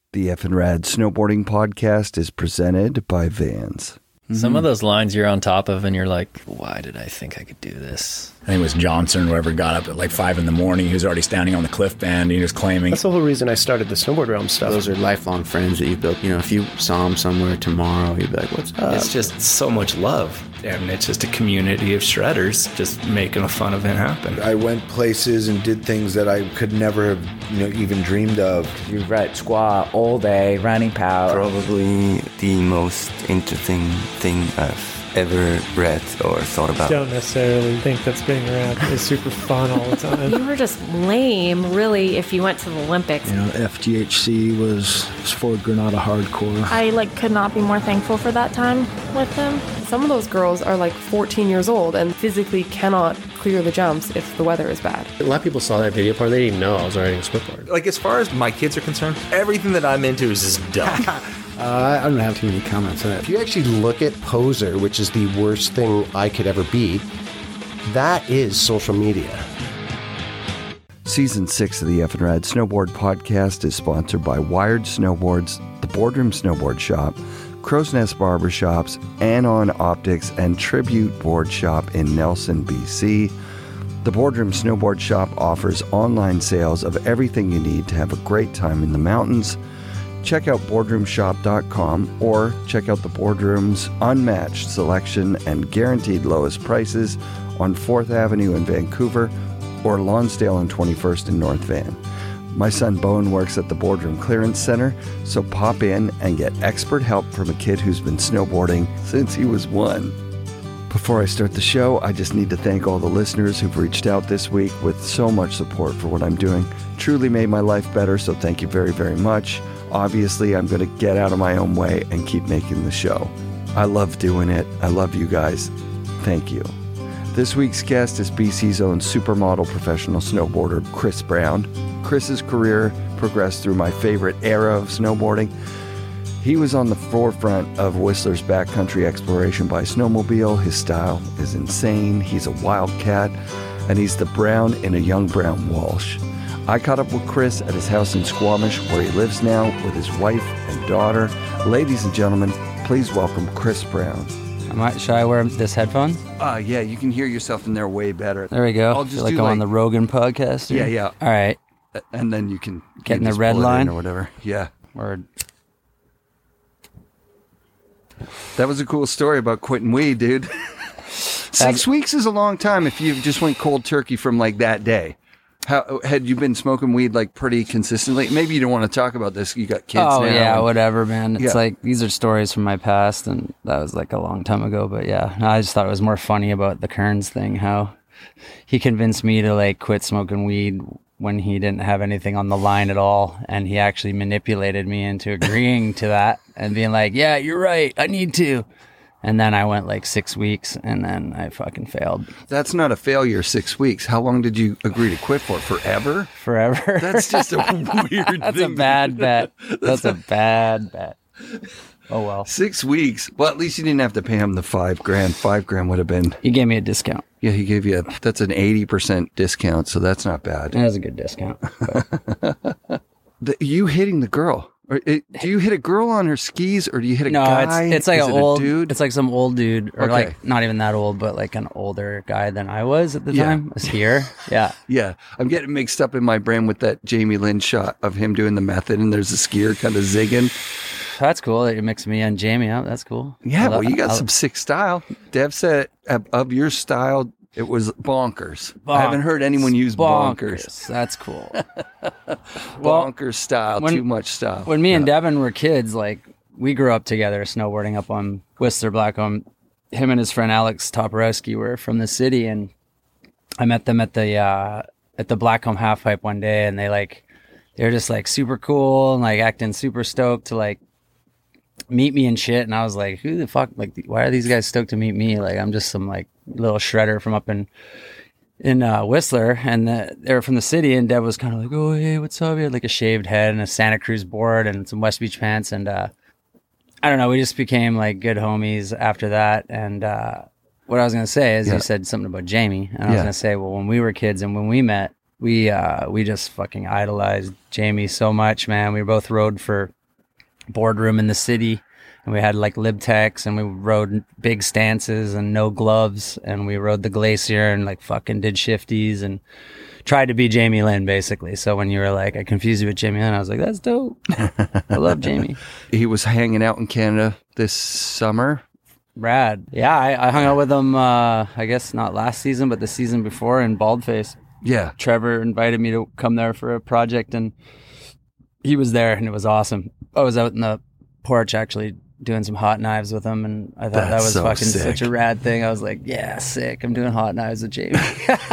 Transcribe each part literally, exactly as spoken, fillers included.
The Effin' Rad Snowboarding Podcast is presented by Vans. Some of those lines you're on top of and you're like, why did I think I could do this? I think it was Johnson, whoever got up at like five in the morning. He was already standing on the cliff band. He was claiming. That's the whole reason I started the Snowboard Realm stuff. Those are lifelong friends that you've built. You know, if you saw them somewhere tomorrow, you'd be like, what's up? It's just so much love. And it's just a community of shredders just making a fun event happen. I went places and did things that I could never have, you know, even dreamed of. You read squat all day, running power. Probably the most interesting thing I've ever read or thought about. Don't necessarily think that spinning around is super fun all the time. You were just lame, really, if you went to the Olympics. You know, F G H C was, was Ford Granada hardcore. I, like, could not be more thankful for that time with them. Some of those girls are, like, fourteen years old and physically cannot clear the jumps if the weather is bad. A lot of people saw that video part. They didn't even know I was riding a Swiftboard. Like, as far as my kids are concerned, everything that I'm into is just dumb. Uh, I don't have too many comments on that. If you actually look at Poser, which is the worst thing I could ever be, that is social media. Season six of the Effin' Rad Snowboard Podcast is sponsored by Wired Snowboards, the Boardroom Snowboard Shop, Crow's Nest Barbershops, Anon Optics, and Tribute Board Shop in Nelson, B C. The Boardroom Snowboard Shop offers online sales of everything you need to have a great time in the mountains. Check out boardroom shop dot com or check out the Boardroom's unmatched selection and guaranteed lowest prices on fourth Avenue in Vancouver or Lonsdale and twenty-first in North Van. My son Bowen works at the Boardroom Clearance Center, so pop in and get expert help from a kid who's been snowboarding since he was one. Before I start the show, I just need to thank all the listeners who've reached out this week with so much support for what I'm doing. Truly made my life better, so thank you very, very much. Obviously, I'm going to get out of my own way and keep making the show. I love doing it. I love you guys. Thank you. This week's guest is B C's own supermodel professional snowboarder, Chris Brown. Chris's career progressed through my favorite era of snowboarding. He was on the forefront of Whistler's backcountry exploration by snowmobile. His style is insane. He's a wildcat, and he's the Brown in a young Brown Walsh. I caught up with Chris at his house in Squamish, where he lives now with his wife and daughter. Ladies and gentlemen, please welcome Chris Brown. Am I, should I wear this headphone? Uh, yeah, you can hear yourself in there way better. There we go. I'll just feel like do I'm like, on the Rogan podcast. Here. Yeah, yeah. All right. And then you can get in you the red line or whatever. Yeah. Word. That was a cool story about quitting weed, dude. Six weeks is a long time if you just went cold turkey from like that day. How had you been smoking weed like pretty consistently? Maybe you don't want to talk about this. You got kids oh, now. Oh yeah, and, whatever, man. It's yeah. like these are stories from my past, and that was like a long time ago. But yeah, I just thought it was more funny about the Kearns thing. How he convinced me to like quit smoking weed when he didn't have anything on the line at all, and he actually manipulated me into agreeing to that and being like, "Yeah, you're right. I need to." And then I went like six weeks, and then I fucking failed. That's not a failure, six weeks. How long did you agree to quit for? Forever? Forever. That's just a weird That's thing. a bad bet. That's a bad bet. Oh, well. Six weeks. Well, at least you didn't have to pay him the five grand. Five grand would have been... He gave me a discount. Yeah, he gave you a... That's an eighty percent discount, so that's not bad. That was a good discount. the, you hitting the girl... Or it, do you hit a girl on her skis, or do you hit a no, guy? No, it's, it's like Is an it old dude. It's like some old dude, or okay. like not even that old, but like an older guy than I was at the yeah. time. A skier, yeah, yeah. I'm getting mixed up in my brain with that Jamie Lynn shot of him doing the method, and there's a skier kind of zigging. That's cool that you're mixing me and Jamie up. That's cool. Yeah, I'll, well, you got I'll, some sick style. Dev said of, of your style. It was bonkers. bonkers. I haven't heard anyone use bonkers. bonkers. That's cool. bonkers well, style, when, too much style. When me yeah. and Devin were kids, like we grew up together snowboarding up on Whistler Blackcomb. Him and his friend Alex Toporowski were from the city, and I met them at the uh, at the Blackcomb Halfpipe one day, and they like they were just like super cool and like acting super stoked to like meet me and shit. And I was like, who the fuck? Like, why are these guys stoked to meet me? Like, I'm just some like little shredder from up in in uh, Whistler, and the, they were from the city. And Deb was kind of like, oh hey, what's up? He had like a shaved head and a Santa Cruz board and some West Beach pants, and uh, I don't know. We just became like good homies after that. And uh, what I was gonna say is, yeah. you said something about Jamie, and I was yeah. gonna say, well, when we were kids and when we met, we uh, we just fucking idolized Jamie so much, man. We both rode for boardroom in the city. And we had like Libtex, and we rode big stances and no gloves, and we rode the Glacier and like fucking did shifties and tried to be Jamie Lynn basically. So when you were like, I confused you with Jamie Lynn, I was like, that's dope. I love Jamie. He was hanging out in Canada this summer. Rad. Yeah, I, I hung out with him, uh, I guess not last season, but the season before in Baldface. Yeah. Trevor invited me to come there for a project, and he was there, and it was awesome. I was out in the porch actually doing some hot knives with him, and I thought That's that was so fucking sick. such a rad thing. I was like, yeah, sick. I'm doing hot knives with Jamie.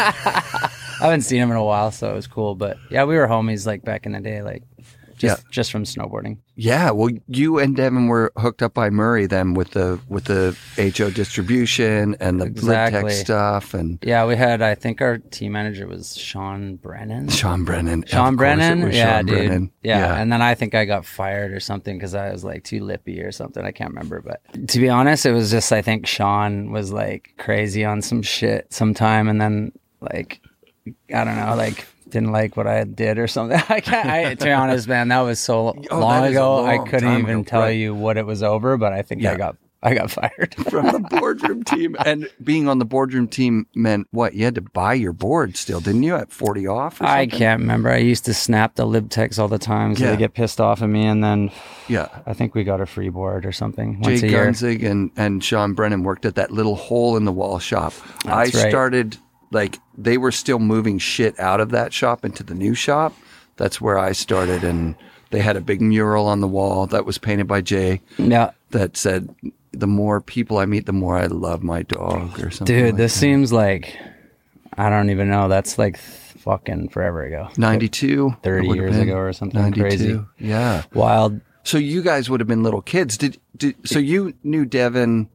I haven't seen him in a while, so it was cool. But yeah, we were homies like back in the day, like just Yeah. just from snowboarding. Yeah, well, you and Devin were hooked up by Murray then with the with the H O distribution and the Exactly. Libtex stuff, and Yeah, we had, I think our team manager was Sean Brennan. Sean Brennan. Sean Of course Brennan? it was Yeah, Sean dude. Brennan. Yeah. Yeah. And then I think I got fired or something because I was like too lippy or something. I can't remember. But to be honest, it was just, I think Sean was like crazy on some shit sometime. And then like, I don't know, like didn't like what I did or something. I can't, I, to be honest, man, that was so Oh, long that is a ago. long I couldn't time even ago, tell right. you what it was over, but I think Yeah. I got, I got fired. From the boardroom team. And being on the boardroom team meant what? You had to buy your board still, didn't you, at forty off or something? I can't remember. I used to snap the Libtex all the time, so Yeah. they get pissed off at me, and then Yeah. I think we got a free board or something Jay once a year. Gunzig and, and Sean Brennan worked at that little hole in the wall shop. That's I right. started, like, they were still moving shit out of that shop into the new shop. That's where I started, and they had a big mural on the wall that was painted by Jay Yeah. that said, the more people I meet, the more I love my dog, or something. Dude, like this that. seems like, I don't even know. That's like fucking forever ago. ninety-two thirty it would've years been. ago or something ninety-two. crazy. Yeah. Wild. So you guys would have been little kids. Did, did so you knew Devin?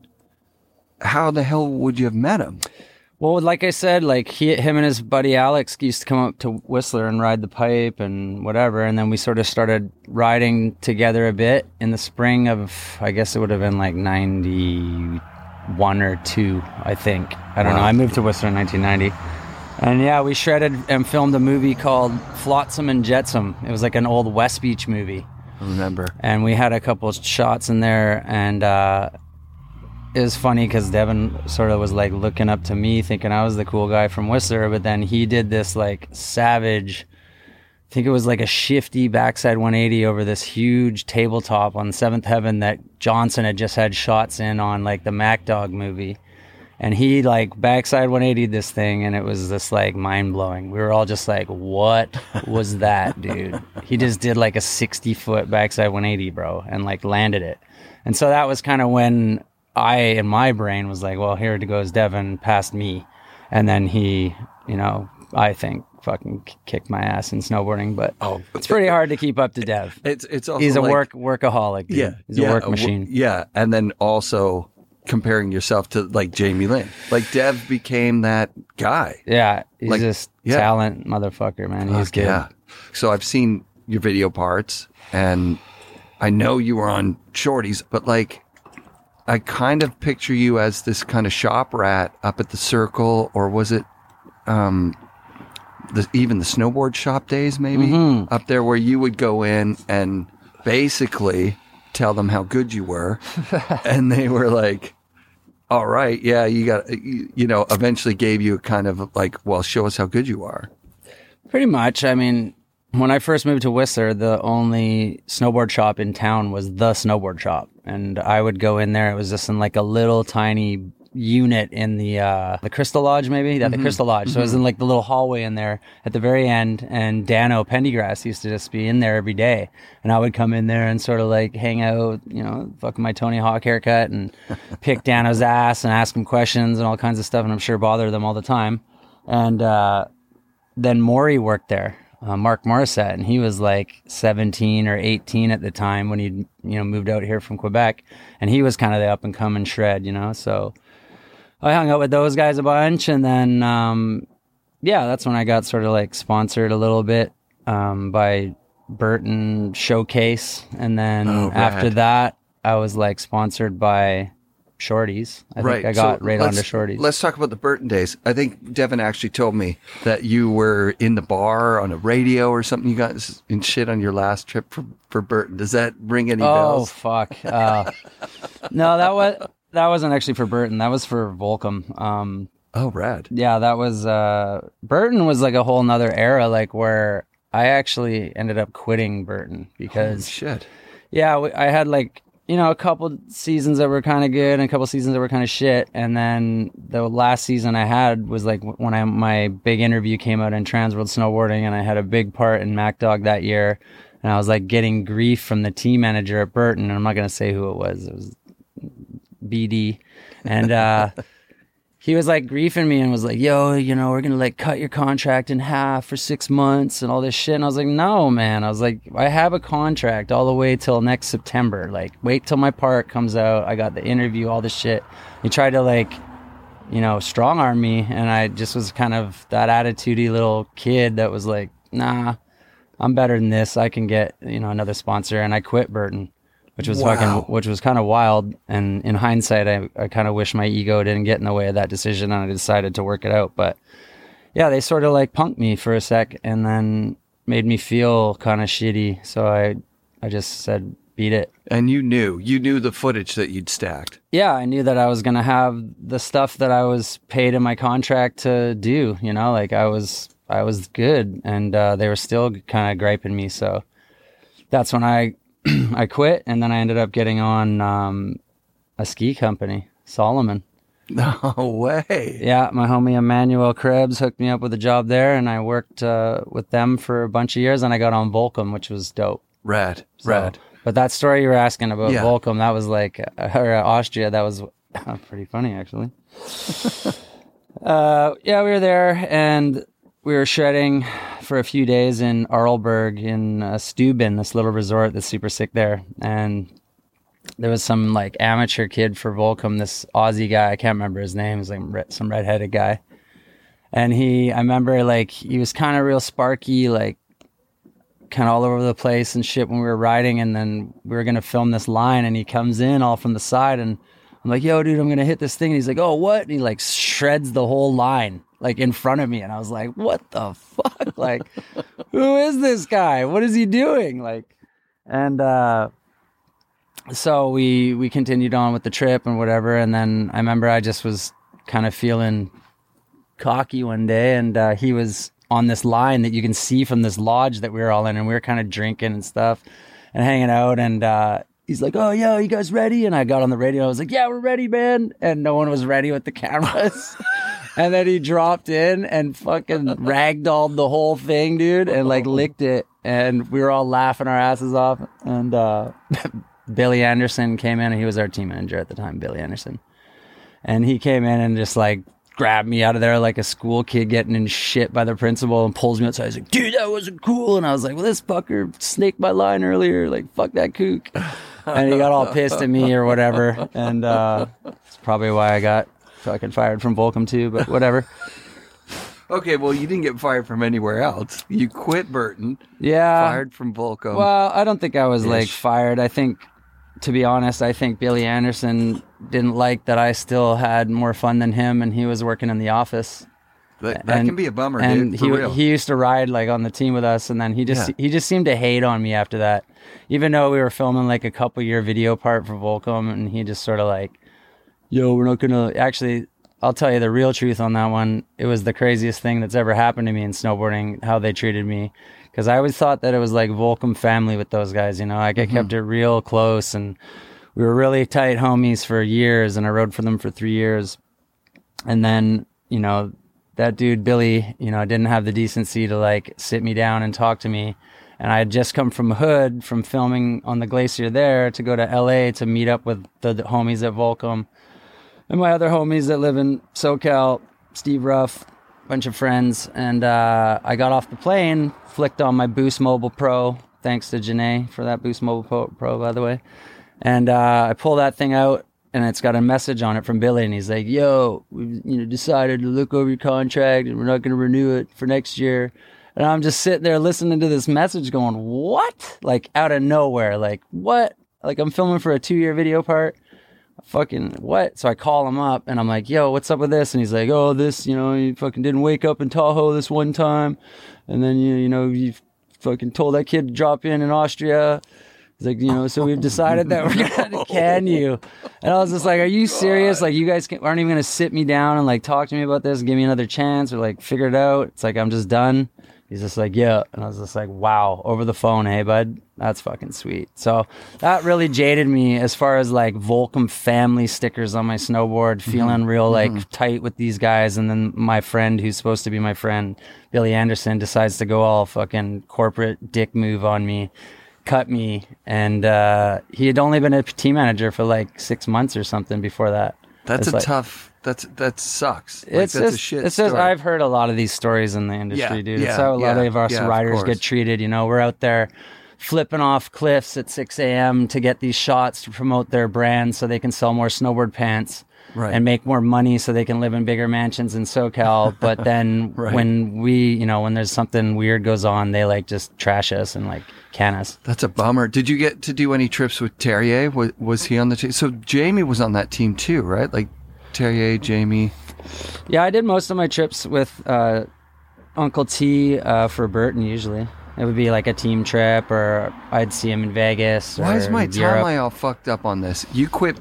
How the hell would you have met him? Well, like I said, like he, him and his buddy Alex used to come up to Whistler and ride the pipe and whatever. And then we sort of started riding together a bit in the spring of, I guess it would have been like ninety-one or two, I think. I don't Wow. know. I moved to Whistler in nineteen ninety. And yeah, we shredded and filmed a movie called Flotsam and Jetsam. It was like an old West Beach movie. I remember. And we had a couple of shots in there, and uh, it was funny because Devin sort of was like looking up to me, thinking I was the cool guy from Whistler, but then he did this like savage, I think it was like a shifty backside one eighty over this huge tabletop on Seventh Heaven that Johnson had just had shots in on like the Mac Dog movie. And he like backside one eighty this thing, and it was just like mind blowing. We were all just like, what was that, dude? He just did like a sixty foot backside one eighty, bro, and like landed it. And so that was kind of when I, in my brain, was like, well, here goes Devin past me. And then he, you know, I think fucking kicked my ass in snowboarding, but oh, it's pretty hard to keep up to Dev. It's it's also He's a like, work workaholic, dude. Yeah, He's yeah, a work wo- machine. Yeah, and then also comparing yourself to like Jamie Lynn. Like Dev became that guy. Yeah, he's Like, just yeah. talent motherfucker, man. He's Fuck good. yeah. So I've seen your video parts, and I know you were on Shorties, but like I kind of picture you as this kind of shop rat up at the Circle, or was it um the even the snowboard shop days maybe Mhm. up there where you would go in and basically tell them how good you were and they were like, all right, yeah, you got you, you know, eventually gave you a kind of like, well, show us how good you are. Pretty much. I mean, when I first moved to Whistler, the only snowboard shop in town was the snowboard shop. And I would go in there. It was just in like a little tiny unit in the uh, the Crystal Lodge, maybe? Yeah, the Mhm. Crystal Lodge. So it was in like the little hallway in there at the very end. And Dano Pendergrass used to just be in there every day. And I would come in there and sort of like hang out, you know, fucking my Tony Hawk haircut and pick Dano's ass and ask him questions and all kinds of stuff. And I'm sure bother them all the time. And uh, then Maury worked there. Uh, Mark Morissette, and he was like seventeen or eighteen at the time when he, you know, moved out here from Quebec, and he was kind of the up and coming shred, you know. So I hung out with those guys a bunch, and then um, yeah, that's when I got sort of like sponsored a little bit um, by Burton Showcase, and then Oh, rad. after that, I was like sponsored by shorties. I right. think I got so right let's- onto shorties. Let's talk about the Burton days. I think Devin actually told me that you were in the bar on a radio or something. You got in shit on your last trip for, for Burton. Does that ring any oh, bells? fuck. Uh, no, that was that wasn't actually for Burton. That was for Volcom. Um, oh, rad. Yeah, that was uh, Burton was like a whole nother era, like where I actually ended up quitting Burton because Holy shit. Yeah, we- I had like, you know, a couple seasons that were kind of good and a couple seasons that were kind of shit. And then the last season I had was like when I my big interview came out in Transworld Snowboarding, and I had a big part in MacDog that year. And I was like getting grief from the team manager at Burton. And I'm not going to say who it was. It was B D. And uh, he was like griefing me and was like, yo, you know, we're going to like cut your contract in half for six months and all this shit. And I was like, no, man. I was like, I have a contract all the way till next September. Like, wait till my part comes out. I got the interview, all this shit. He tried to like, you know, strong arm me. And I just was kind of that attitudey little kid that was like, nah, I'm better than this. I can get, you know, another sponsor. And I quit Burton. Which was Wow. fucking, which was kind of wild. And in hindsight, I, I kind of wish my ego didn't get in the way of that decision, and I decided to work it out. But yeah, they sort of like punked me for a sec, and then made me feel kind of shitty. So I, I just said, beat it. And you knew, you knew the footage that you'd stacked. Yeah, I knew that I was gonna have the stuff that I was paid in my contract to do. You know, like I was, I was good, and uh, they were still kind of griping me. So that's when I. I quit, and then I ended up getting on um, a ski company, Solomon. No way. Yeah, my homie Emmanuel Krebs hooked me up with a job there, and I worked uh, with them for a bunch of years, and I got on Volcom, which was dope. Rad, So, rad. But that story you were asking about Yeah. Volcom, that was like, uh, or uh, Austria, that was uh, pretty funny, actually. uh, yeah, we were there, and we were shredding for a few days in Arlberg in uh, Steuben, this little resort that's super sick there. And there was some like amateur kid for Volcom, this Aussie guy. I can't remember his name. He was like re- some redheaded guy. And he, I remember like he was kind of real sparky, like kind of all over the place and shit when we were riding. And then we were going to film this line, and he comes in all from the side, and I'm like, yo, dude, I'm going to hit this thing. And he's like, oh, what? And he like shreds the whole line like in front of me. And I was like, what the fuck? Like, who is this guy? What is he doing? Like, and, uh, so we, we continued on with the trip and whatever. And then I remember I just was kind of feeling cocky one day, and, uh, he was on this line that you can see from this lodge that we were all in, and we were kind of drinking and stuff and hanging out. And, uh, he's like, oh, yo, you guys ready? And I got on the radio. I was like, yeah, we're ready, man. And no one was ready with the cameras. And then he dropped in and fucking ragdolled the whole thing, dude, and like licked it. And we were all laughing our asses off. And uh, Billy Anderson came in, and he was our team manager at the time, Billy Anderson. And he came in and just like grabbed me out of there like a school kid getting in shit by the principal, and pulls me outside. He's like, dude, that wasn't cool. And I was like, well, this fucker snaked my line earlier. Like, fuck that kook. And he got all pissed at me or whatever. And uh, that's probably why I got fucking fired from Volcom too, but whatever. Okay, well, you didn't get fired from anywhere else. You quit Burton. Yeah. Fired from Volcom. Well, I don't think I was like Ish. fired. I think, to be honest, I think Billy Anderson didn't like that I still had more fun than him, and he was working in the office. That, that And- can be a bummer, and dude. For he real. he used to ride like on the team with us, and then he just Yeah. he just seemed to hate on me after that. Even though we were filming like a couple year video part for Volcom, and he just sort of like, yo, we're not gonna actually. I'll tell you the real truth on that one. It was the craziest thing that's ever happened to me in snowboarding, how they treated me. Because I always thought that it was like Volcom family with those guys, you know. Like I Mm-hmm. kept it real close, and we were really tight homies for years, and I rode for them for three years. And then, you know, that dude, Billy, you know, didn't have the decency to like sit me down and talk to me. And I had just come from Hood from filming on the glacier there to go to L A to meet up with the, the homies at Volcom. And my other homies that live in SoCal, Steve Ruff, bunch of friends. And uh, I got off the plane, flicked on my Boost Mobile Pro. Thanks to Janae for that Boost Mobile Pro, Pro by the way. And uh, I pull that thing out, and it's got a message on it from Billy. And he's like, yo, we you know, decided to look over your contract, and we're not going to renew it for next year. And I'm just sitting there listening to this message going, what? Like out of nowhere. Like, what? Like I'm filming for a two-year video part. fucking what? So I call him up and I'm like, yo, what's up with this? And he's like, oh, this, you know, you fucking didn't wake up in Tahoe this one time. And then, you, you know, you fucking told that kid to drop in in Austria. He's like, you know, so we've decided that we're going to can you. And I was just like, are you serious? Like, you guys aren't even going to sit me down and like talk to me about this and give me another chance or like figure it out? It's like, I'm just done. He's just like, yeah. And I was just like, wow, over the phone. Hey, bud, that's fucking sweet. So that really jaded me as far as like Volcom family stickers on my snowboard, feeling mm-hmm. real like mm-hmm. tight with these guys. And then my friend, who's supposed to be my friend, Billy Anderson, decides to go all fucking corporate dick move on me, cut me. And uh, he had only been a team manager for like six months or something before that. That's it's a like, tough... That's that sucks. Like, it's that's just, a shit it's story. just, I've heard a lot of these stories in the industry, yeah, dude. Yeah, it's how a lot yeah, of us yeah, riders of get treated. You know, we're out there flipping off cliffs at six a.m. to get these shots to promote their brand so they can sell more snowboard pants right. and make more money so they can live in bigger mansions in SoCal. But then right. when we, you know, when there's something weird goes on, they like just trash us and like can us. That's a bummer. Did you get to do any trips with Terrier? Was, was he on the team? So Jamie was on that team too, right? Like Terrier, Jamie... Yeah, I did most of my trips with uh, Uncle T uh, for Burton usually. It would be like a team trip or I'd see him in Vegas. Why or is my Europe. timeline all fucked up on this? You quit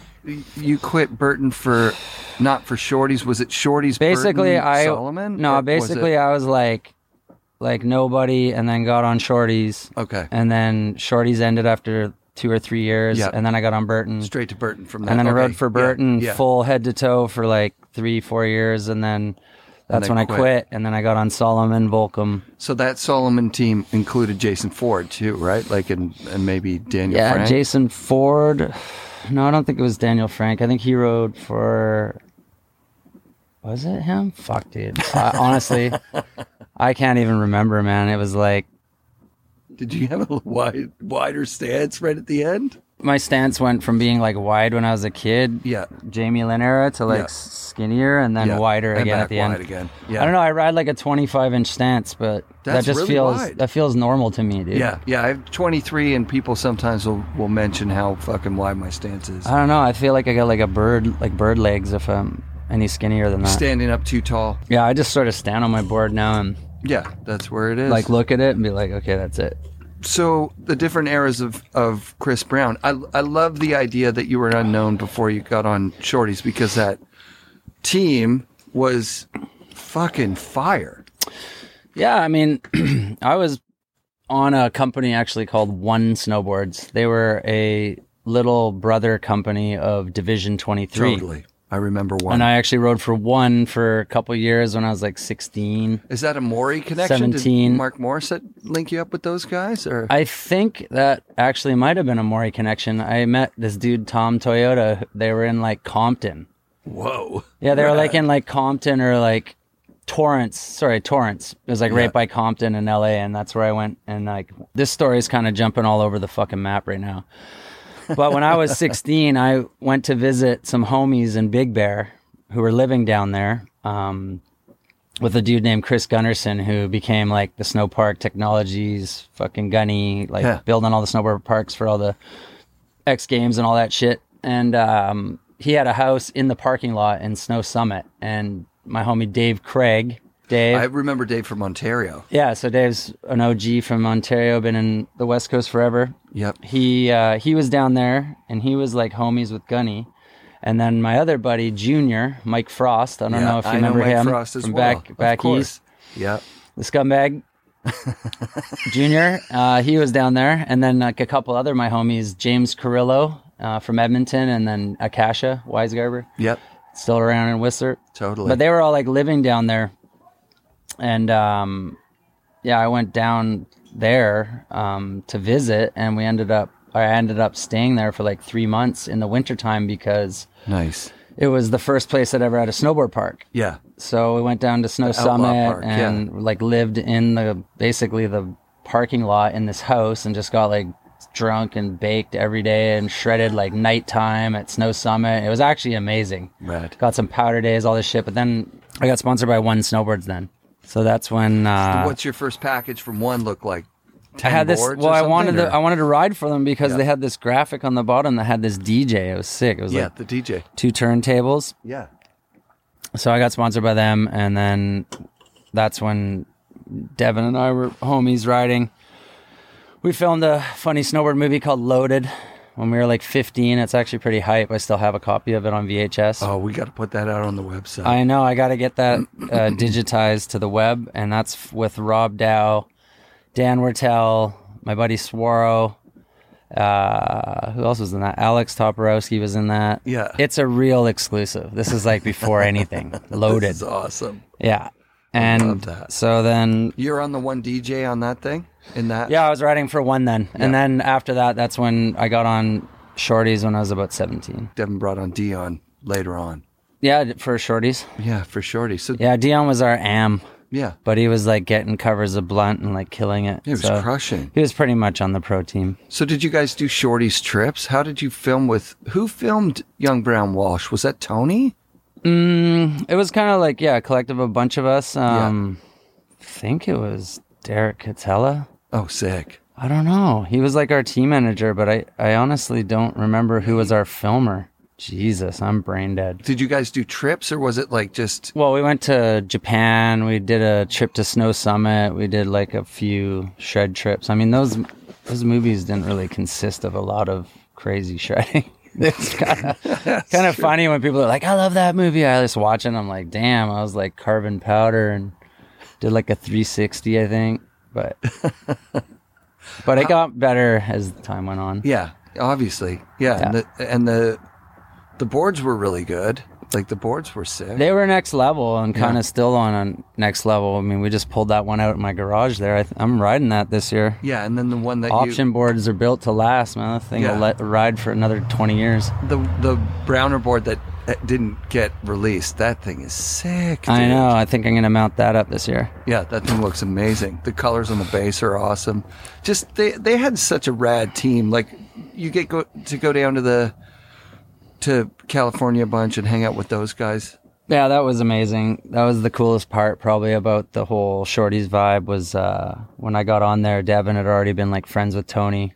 you quit Burton for, not for Shorty's. Was it Shorty's, basically, Burton, I, Solomon? No, Or basically was I was like, like nobody and then got on Shorty's. Okay. And then Shorty's ended after two or three years. Yep. And then I got on Burton. Straight to Burton from that. And then okay. I rode for Burton yeah, yeah. full head to toe for like three, four years. And then that's and then when quit. I quit. And then I got on Solomon, Volcom. So that Solomon team included Jason Ford too, right? Like, and, and maybe Daniel yeah, Frank? Jason Ford. No, I don't think it was Daniel Frank. I think he rode for... Was it him? Fuck, dude. Uh, honestly, I can't even remember, man. It was like... Did you have a wide, wider stance right at the end? My stance went from being like wide when I was a kid, yeah, Jamie Lynn era, to like yeah. skinnier and then yeah. wider and again back at the wide end. Again. Yeah. I don't know. I ride like a twenty-five inch stance, but That's that just really feels wide. that feels normal to me, dude. Yeah, yeah. I have twenty-three, and people sometimes will, will mention how fucking wide my stance is. I don't know. I feel like I got like a bird, like bird legs if I'm any skinnier than that. Standing up too tall. Yeah, I just sort of stand on my board now and yeah, that's where it is. Like look at it and be like, okay, that's it. So the different eras of, of Chris Brown, I I love the idea that you were an unknown before you got on Shorty's because that team was fucking fire. Yeah, I mean, I was on a company actually called One Snowboards. They were a little brother company of Division twenty-three. Totally. I remember One. And I actually rode for One for a couple of years when I was like sixteen. Is that a Maury connection? seventeen. Did Mark Morissette link you up with those guys? Or I think that actually might have been a Maury connection. I met this dude, Tom Toyota. They were in like Compton. Whoa. Yeah, they Rad. were like in like Compton or like Torrance. Sorry, Torrance. It was like Yeah. right by Compton in L A, and that's where I went. And like this story is kind of jumping all over the fucking map right now. But when I was sixteen, I went to visit some homies in Big Bear who were living down there um, with a dude named Chris Gunnarsson, who became like the Snow Park Technologies fucking gunny, like Yeah. building all the snowboard parks for all the X Games and all that shit. And um, he had a house in the parking lot in Snow Summit. And my homie Dave Craig, Dave. I remember Dave from Ontario. Yeah, so Dave's an O G from Ontario, been in the West Coast forever. Yep. He uh, he was down there, and he was like homies with Gunny. And then my other buddy, Junior, Mike Frost, I don't Yeah, know if you I know remember Mike him Frost as from well. back, Of back course. east. Yep. The scumbag. Junior, uh, he was down there. And then like a couple other my homies, James Carrillo uh, from Edmonton, and then Akasha Weisgarber. Yep. Still around in Whistler. Totally. But they were all like living down there. And um, yeah, I went down there um, to visit, and we ended up, I ended up staying there for like three months in the wintertime because Nice. it was the first place I'd ever had a snowboard park. Yeah. So we went down to Snow The Outlaw Summit Park, and yeah. like lived in the basically the parking lot in this house and just got like drunk and baked every day and shredded like nighttime at Snow Summit. It was actually amazing. Rad. Got some powder days, all this shit. But then I got sponsored by One Snowboards then. So that's when... Uh, What's your first package from One look like? I had this. boards Well, or I something, wanted to. or- I wanted to ride for them because Yeah. they had this graphic on the bottom that had this D J. It was sick. It was Yeah, like the D J. two turntables. Yeah. So I got sponsored by them, and then that's when Devin and I were homies riding. We filmed a funny snowboard movie called Loaded when we were like fifteen. It's actually pretty hype. I still have a copy of it on V H S. Oh, we got to put that out on the website. I know. I got to get that uh, digitized to the web, and that's f- with Rob Dow, Dan Wertel, my buddy Swaro. Uh, who else was in that? Alex Toporowski was in that. Yeah. It's a real exclusive. This is like before anything. Loaded. This is awesome. Yeah. I And love that. so then, You're on the one D J on that thing? In that? yeah, I was riding for one then. And Yeah. then after that, that's when I got on shorties when I was about seventeen. Devin brought on Dion later on. Yeah, for shorties. Yeah, for Shorty. So Yeah, Dion was our am. Yeah. But he was like getting covers of Blunt and like killing it. He was So crushing. He was pretty much on the pro team. So did you guys do Shorty's trips? How did you film with, who filmed Young Brown Walsh? Was that Tony? Mm, it was kind of like, yeah, a collective of a bunch of us. Um, I think it was Derek Catella. Oh, sick. I don't know. He was like our team manager, but I, I honestly don't remember who was our filmer. Jesus, I'm brain dead. Did you guys do trips or was it like just, Well, we went to Japan. We did a trip to Snow Summit. We did like a few shred trips. I mean, those those movies didn't really consist of a lot of crazy shredding. It's kind of kind of funny when people are like, "I love that movie." I just watch it. And I'm like, "Damn!" I was like carbon powder and did like a three sixty, I think. But but it got better as the time went on. yeah, obviously. Yeah. Yeah. And, the, and the, the boards were really good. Like the boards were sick. They were next level and kind Yeah. of still on a next level. I mean, we just pulled that one out in my garage there. I th- I'm riding that this year. Yeah. And then the one that Option boards are built to last, man. That thing Yeah. will let ride for another twenty years. you, the, the Browner board that that didn't get released, that thing is sick. I dude. know. I think I'm going to mount that up this year. Yeah, that thing looks amazing. The colors on the base are awesome. Just they they had such a rad team. Like you get go, to go down to the to California a bunch and hang out with those guys. Yeah, that was amazing. That was the coolest part probably about the whole Shorties vibe was uh, when I got on there, Devin had already been like friends with Tony.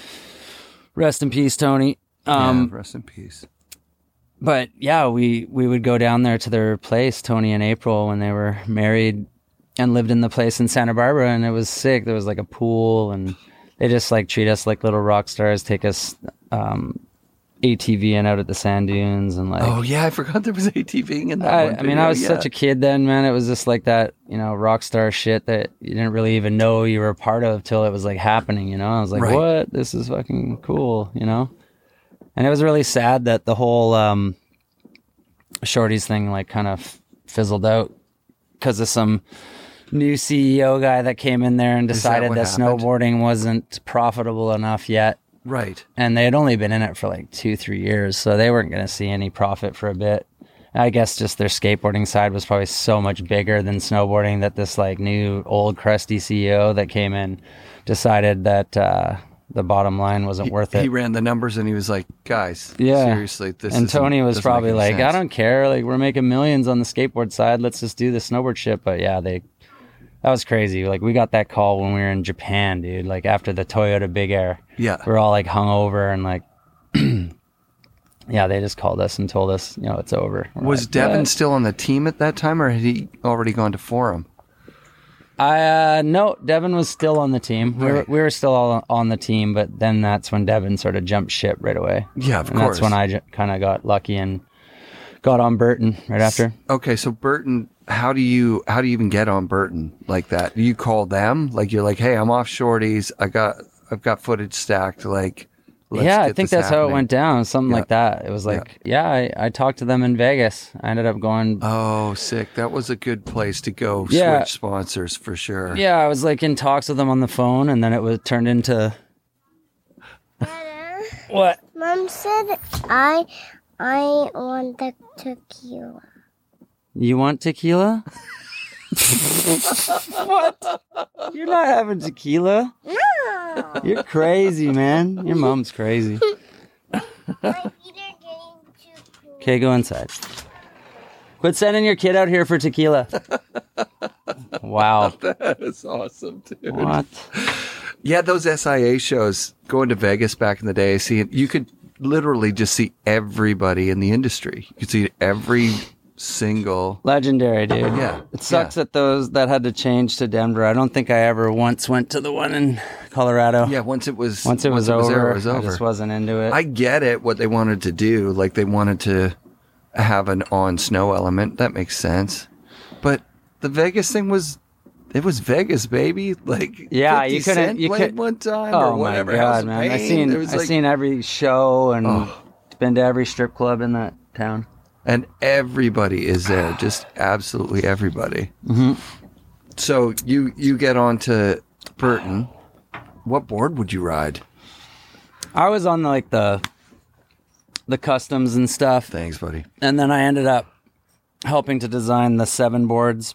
Rest in peace, Tony. Um, yeah, rest in peace. But yeah, we, we would go down there to their place, Tony and April, when they were married and lived in the place in Santa Barbara, and it was sick. There was like a pool, and they just like treat us like little rock stars, take us um, ATVing out at the sand dunes, and like. Oh yeah, I forgot there was ATVing in that I, one I mean, video, I was yeah. such a kid then, man. It was just like that, you know, rock star shit that you didn't really even know you were a part of till it was like happening, you know? I was like, Right. what? This is fucking cool, you know? And it was really sad that the whole um, Shorties thing like kind of fizzled out because of some new C E O guy that came in there and Is that decided what that, happened? snowboarding wasn't profitable enough yet. Right. And they had only been in it for like two, three years, so they weren't going to see any profit for a bit. I guess just their skateboarding side was probably so much bigger than snowboarding that this like new old crusty C E O that came in decided that uh, the bottom line wasn't He, worth it. he ran the numbers and he was like, "Guys, Yeah. seriously, this." And isn't- Tony was doesn't probably make any like, "I sense." don't care. Like we're making millions on the skateboard side. Let's just do the snowboard shit." But yeah, they that was crazy. Like we got that call when we were in Japan, dude. Like after the Toyota Big Air. Yeah. We were all like hungover and like. Yeah, they just called us and told us, you know, it's over. We're Was like, Devin "What?" still on the team at that time, or had he already gone to Forum? I uh, no, Devin was still on the team. We were Right. we were still all on the team, but then that's when Devin sort of jumped ship right away. Yeah, of and course. that's when I j- kind of got lucky and got on Burton right after. Okay, so Burton, how do you how do you even get on Burton like that? Do you call them? Like you're like, "Hey, I'm off Shorties. I got I've got footage stacked. Like, let's yeah, I get think this that's how it happening." went down. Something Yeah. like that. It was like, yeah, I, I talked to them in Vegas. I ended up going. Oh, sick! That was a good place to go. Yeah. Switch sponsors for sure. Yeah, I was like in talks with them on the phone, and then it was turned into. What? Mom said I I want the tequila. You want tequila? What? You're not having tequila. No. You're crazy, man. Your mom's crazy. Okay, go inside. Quit sending your kid out here for tequila. Wow. That is awesome, dude. What? Yeah, those S I A shows, going to Vegas back in the day, see, you could literally just see everybody in the industry. You could see every single legendary dude. Yeah, it sucks yeah. that those that had to change to Denver. I don't think I ever once went to the one in Colorado. Yeah, once it was once it was once over, it was there, it was over. I just wasn't into it. I get it. What they wanted to do, like they wanted to have an on snow element. That makes sense. But the Vegas thing was, it was Vegas, baby. Like yeah, you couldn't. Cent You played could one time oh or whatever. my god, House man! I seen I like, seen every show and oh. been to every strip club in that town. And everybody is there, just absolutely everybody. Mm-hmm. So you you get on to Burton. What board would you ride? I was on like the the customs and stuff. Thanks, buddy. And then I ended up helping to design the seven boards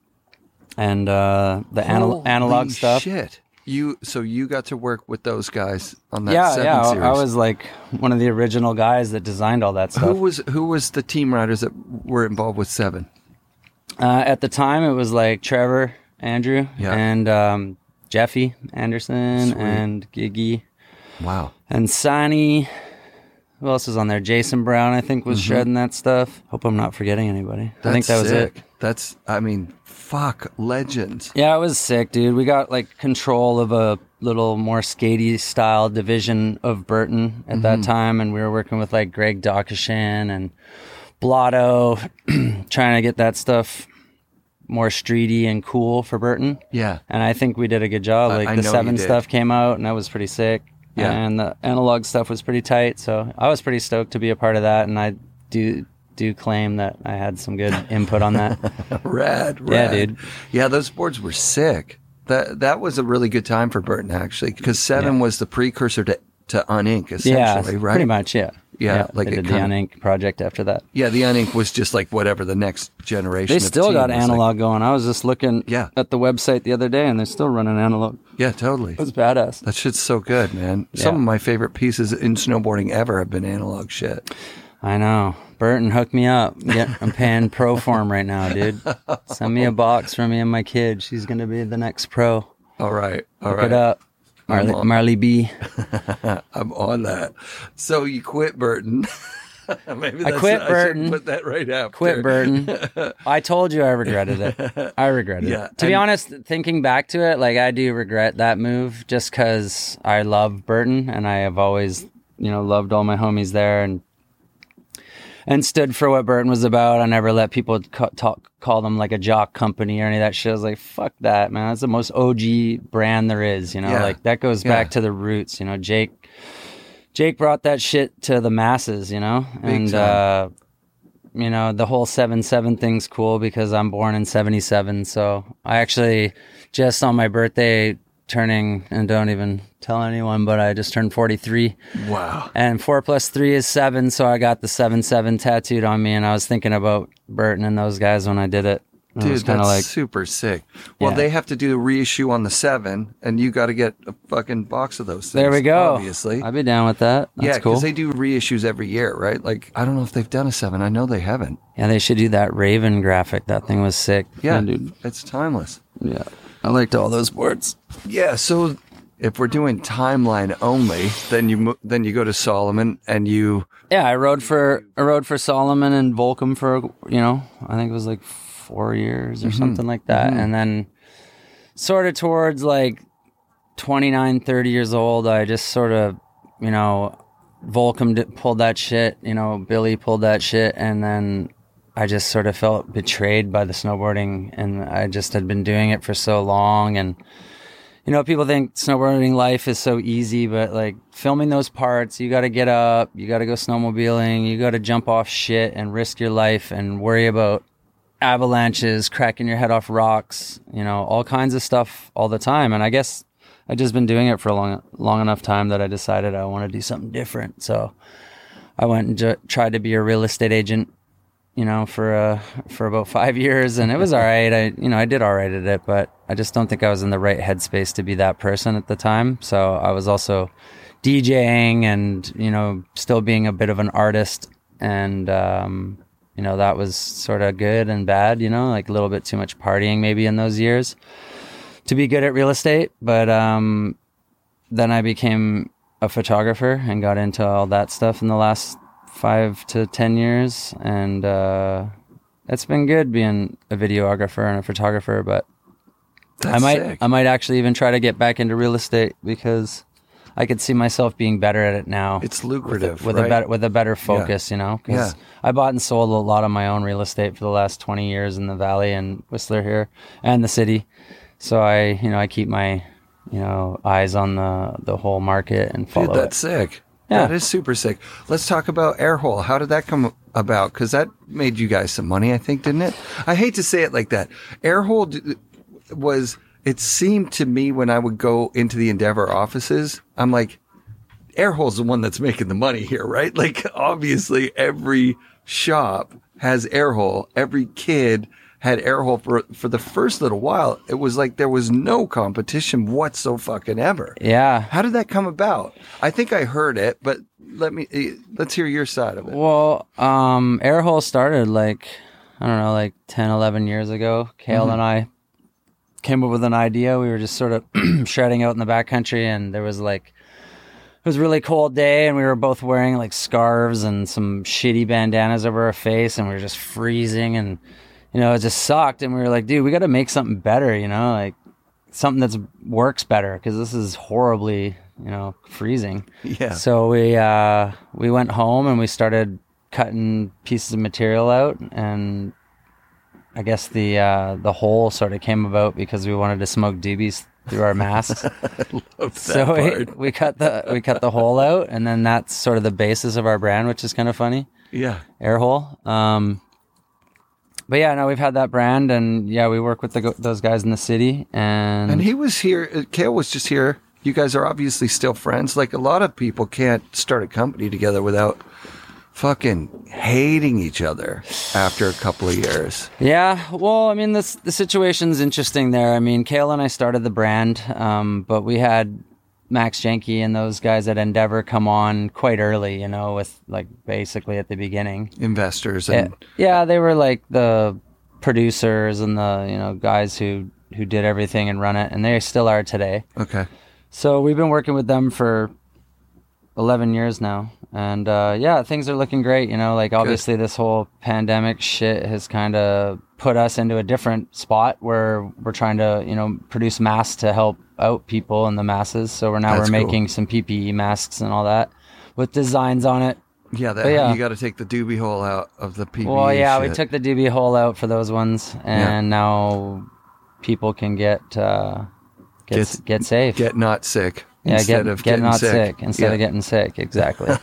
and uh, the anal- analog stuff. Shit. You so you got to work with those guys on that yeah, seven yeah, series. I was like one of the original guys that designed all that stuff. Who was who was the team riders that were involved with seven? Uh, at the time, it was like Trevor, Andrew, yeah. and um, Jeffy Anderson, Sweet. and Giggy. Wow. And Sonny. Who else was on there? Jason Brown, I think, was mm-hmm. shredding that stuff. Hope I'm not forgetting anybody. That's I think that was sick. it. That's, I mean, fuck, legends. Yeah, it was sick, dude. We got like control of a little more skatey style division of Burton at mm-hmm. that time, and we were working with like Greg Dokashan and Blotto, trying to get that stuff more streety and cool for Burton. Yeah. And I think we did a good job. Like I, I the know seven you did. stuff came out, and that was pretty sick. Yeah. And the analog stuff was pretty tight, so I was pretty stoked to be a part of that, and I do do claim that I had some good input on that. Rad, rad. Yeah, dude. Yeah, those boards were sick. That that was a really good time for Burton, actually, because seven yeah. was the precursor to, to Unink, essentially, yeah, right? pretty much, yeah. Yeah, yeah like they did it the kinda, Unink project after that. Yeah, the Unink was just like whatever the next generation They of still team got was analog like. going. I was just looking yeah. at the website the other day, and they're still running analog. Yeah, totally. It was badass. That shit's so good, man. Yeah. Some of my favorite pieces in snowboarding ever have been analog shit. I know. Burton, hook me up. Yeah, I'm paying pro for him right now, dude. Send me a box for me and my kid. She's going to be the next pro. All right. All Look right. it up. Marley, Marley B. I'm on that. So you quit Burton. Maybe that's, I quit I Burton. Put that right after. Quit Burton. I told you I regretted it. I regretted yeah, it. To be honest, thinking back to it, like I do regret that move just because I love Burton and I have always, you know, loved all my homies there and and stood for what Burton was about. I never let people ca- talk, call them like a jock company or any of that shit. I was like, fuck that, man. That's the most O G brand there is, you know? Yeah. Like that goes yeah. back to the roots, you know? Jake Jake brought that shit to the masses, you know? Big and, time. uh, you know, the whole seven seven thing's cool because I'm born in seventy-seven. So I actually just on my birthday turning, and don't even tell anyone, but I just turned forty-three. Wow. And four plus three is seven. So I got the seven seven tattooed on me, and I was thinking about Burton and those guys when I did it. And Dude, it was kind that's of like super sick. Well, Yeah. they have to do a reissue on the seven, and you got to get a fucking box of those things. there we go. Obviously. I'd be down with that. That's yeah, cool. because they do reissues every year, right? Like, I don't know if they've done a seven. I know they haven't. Yeah, they should do that Raven graphic. That thing was sick. Yeah, dude. it's timeless. Yeah, I liked all those boards. Yeah, so if we're doing timeline only, then you mo- then you go to Solomon and you Yeah, I rode for I rode for Solomon and Volcom for you know I think it was like four years or Mhm. something like that, Mhm. and then sort of towards like twenty-nine, thirty years old, I just sort of you know Volcom did, pulled that shit, you know Billy pulled that shit, and then I just sort of felt betrayed by the snowboarding, and I just had been doing it for so long, and you know, people think snowboarding life is so easy, but like filming those parts, you got to get up, you got to go snowmobiling, you got to jump off shit and risk your life and worry about avalanches, cracking your head off rocks, you know, all kinds of stuff all the time. And I guess I've just been doing it for a long, long enough time that I decided I want to do something different. So I went and ju- tried to be a real estate agent, you know, for uh, for about five years, and it was all right. I, you know, I did all right at it, but I just don't think I was in the right headspace to be that person at the time. So I was also DJing and, you know, still being a bit of an artist, and um, you know, that was sort of good and bad. You know, like a little bit too much partying maybe in those years to be good at real estate. But um, then I became a photographer and got into all that stuff in the last five to ten years. And uh, it's been good being a videographer and a photographer, but That's I might sick. I might actually even try to get back into real estate because I could see myself being better at it now. It's lucrative, with a, with right? a better with a better focus, Yeah. you know. Yeah. Because I bought and sold a lot of my own real estate for the last twenty years in the valley and Whistler here and the city. So I, you know, I keep my, you know, eyes on the the whole market and follow Dude, that's it. sick. Yeah. That is super sick. Let's talk about Airhole. How did that come about? Because that made you guys some money, I think, didn't it? I hate to say it like that. Airhole d- was, it seemed to me when I would go into the Endeavor offices, I'm like, Airhole's the one that's making the money here, right? Like, obviously, every shop has Airhole. Every kid had Airhole for for the first little while. It was like there was no competition whatsoever. Yeah. How did that come about? I think I heard it, but let me eh, let's hear your side of it. Well, um, Airhole started like, I don't know, like ten, eleven years ago. Kale Mhm. and I came up with an idea. We were just sort of shredding out in the backcountry, and there was like, it was a really cold day, and we were both wearing like scarves and some shitty bandanas over our face, and we were just freezing, and you know, it just sucked. And we were like, dude, we got to make something better, you know, like something that's works better, because this is horribly, you know, freezing. Yeah. So we uh, we went home and we started cutting pieces of material out, and I guess the uh, the hole sort of came about because we wanted to smoke doobies through our masks. Love that So we, part. we cut the we cut the hole out, and then that's sort of the basis of our brand, which is kind of funny. Yeah. Airhole. Um, but yeah, no, we've had that brand, and yeah, we work with the, go- those guys in the city, and And he was here. uh, Kale was just here. You guys are obviously still friends. Like, a lot of people can't start a company together without fucking hating each other after a couple of years. Yeah, well, I mean, this the situation's interesting there. I mean, Kale and I started the brand, um, but we had Max Jenke and those guys at Endeavor come on quite early, you know, with like basically at the beginning. Investors Yeah, and yeah, they were like the producers and the, you know, guys who who did everything and run it, and they still are today. Okay. So we've been working with them for eleven years now. And uh, yeah, things are looking great. You know, like obviously this whole pandemic shit has kind of put us into a different spot where we're trying to, you know, produce masks to help out people in the masses. So we're now That's we're cool. making some P P E masks and all that with designs on it. yeah, that, But yeah. you got to take the doobie hole out of the P P E. Well, yeah, shit. we took the D B hole out for those ones, and now people can get uh, get Get- get safe. Get not sick. Yeah, instead get, of get getting not sick. sick, instead Yeah. of getting sick. Exactly.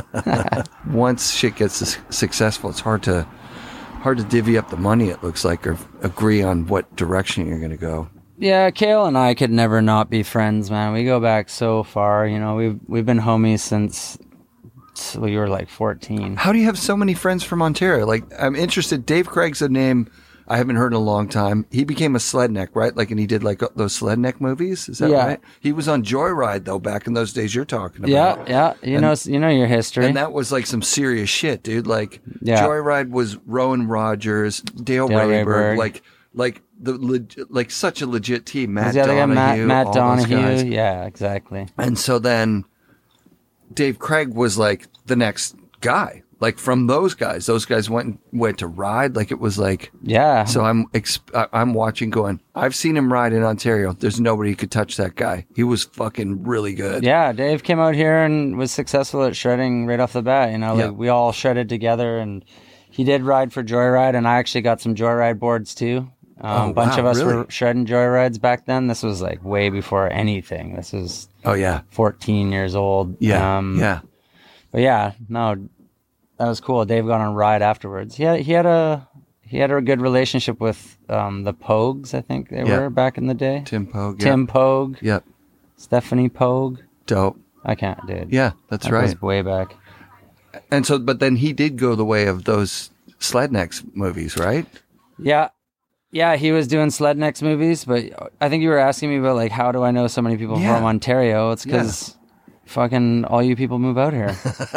Once shit gets su- successful, it's hard to hard to divvy up the money. It looks like, or agree on what direction you're going to go. Yeah, Kale and I could never not be friends, man. We go back so far. You know, we've we've been homies since we were like fourteen. How do you have so many friends from Ontario? Like, I'm interested. Dave Craig's a name I haven't heard in a long time. He became a Sledneck, right? Like, and he did like those Sledneck movies. Is that Yeah. right? He was on Joyride though back in those days you're talking about. Yeah, yeah. You And- know, you know your history. And that was like some serious shit, dude. Like, Yeah. Joyride was Rowan Rogers, Dale, Dale Rayberg, Rayberg. like, like the leg- like such a legit team. Matt Who's the other guy? Donahue, Matt, Matt all those guys. Donahue. Yeah, exactly. And so then Dave Craig was like the next guy. Like, from those guys, those guys went went to ride. Like, it was like, Yeah. So I'm ex- I- I'm watching, going, I've seen him ride in Ontario. There's nobody who could touch that guy. He was fucking really good. Yeah, Dave came out here and was successful at shredding right off the bat. You know, like Yeah. we all shredded together, and he did ride for Joyride, and I actually got some Joyride boards too. Um, Oh, a bunch wow, of us really? were shredding Joyrides back then. This was like way before anything. This was Oh yeah, fourteen years old. yeah, Um, yeah. But yeah, no, that was cool. Dave got on a ride afterwards. He had he had a he had a good relationship with um, the Pogues. I think they Yeah. were back in the day. Tim Pogue. Tim yeah. Pogue. Yep. Stephanie Pogue. Dope. I can't, dude. Yeah, that's that right. goes way back. And so, but then he did go the way of those Slednecks movies, right? Yeah. Yeah, he was doing Slednex movies, but I think you were asking me about like how do I know so many people Yeah. from Ontario? It's because fucking all you people move out here.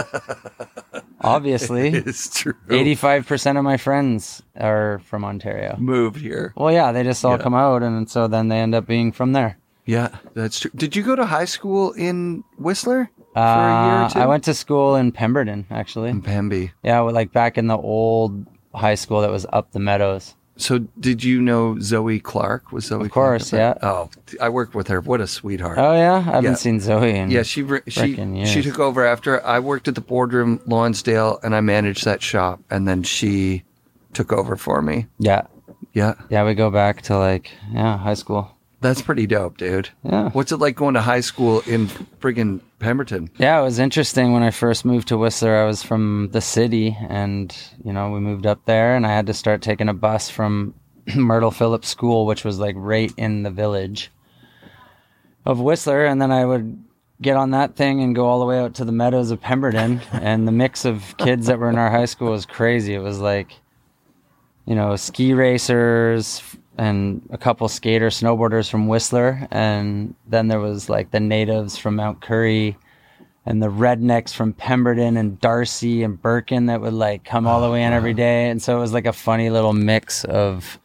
Obviously. It's true. eighty-five percent of my friends are from Ontario. Moved here. Well, yeah, they just all Yeah. come out, and so then they end up being from there. Yeah, that's true. Did you go to high school in Whistler for Uh, a year or two? I went to school in Pemberton, actually. In Pemby. Yeah, well, like back in the old high school that was up the meadows. So did you know Zoe Clark? Was Zoe Of course, Clark? yeah. Oh, I worked with her. What a sweetheart. Oh, yeah? I haven't Yeah. seen Zoe in Yeah, she re- she frickin' years. she took over after I worked at the Boardroom Lonsdale, and I managed that shop, and then she took over for me. Yeah. Yeah. Yeah, we go back to like, yeah, high school. That's pretty dope, dude. Yeah. What's it like going to high school in friggin' Pemberton? Yeah, it was interesting when I first moved to Whistler. I was from the city, and, you know, we moved up there, and I had to start taking a bus from Myrtle Phillips School, which was like right in the village of Whistler, and then I would get on that thing and go all the way out to the meadows of Pemberton, and the mix of kids that were in our high school was crazy. It was like, you know, ski racers and a couple skater snowboarders from Whistler, and then there was like the natives from Mount Currie and the rednecks from Pemberton and Darcy and Birkin that would like come all the way in every day. And so it was like a funny little mix of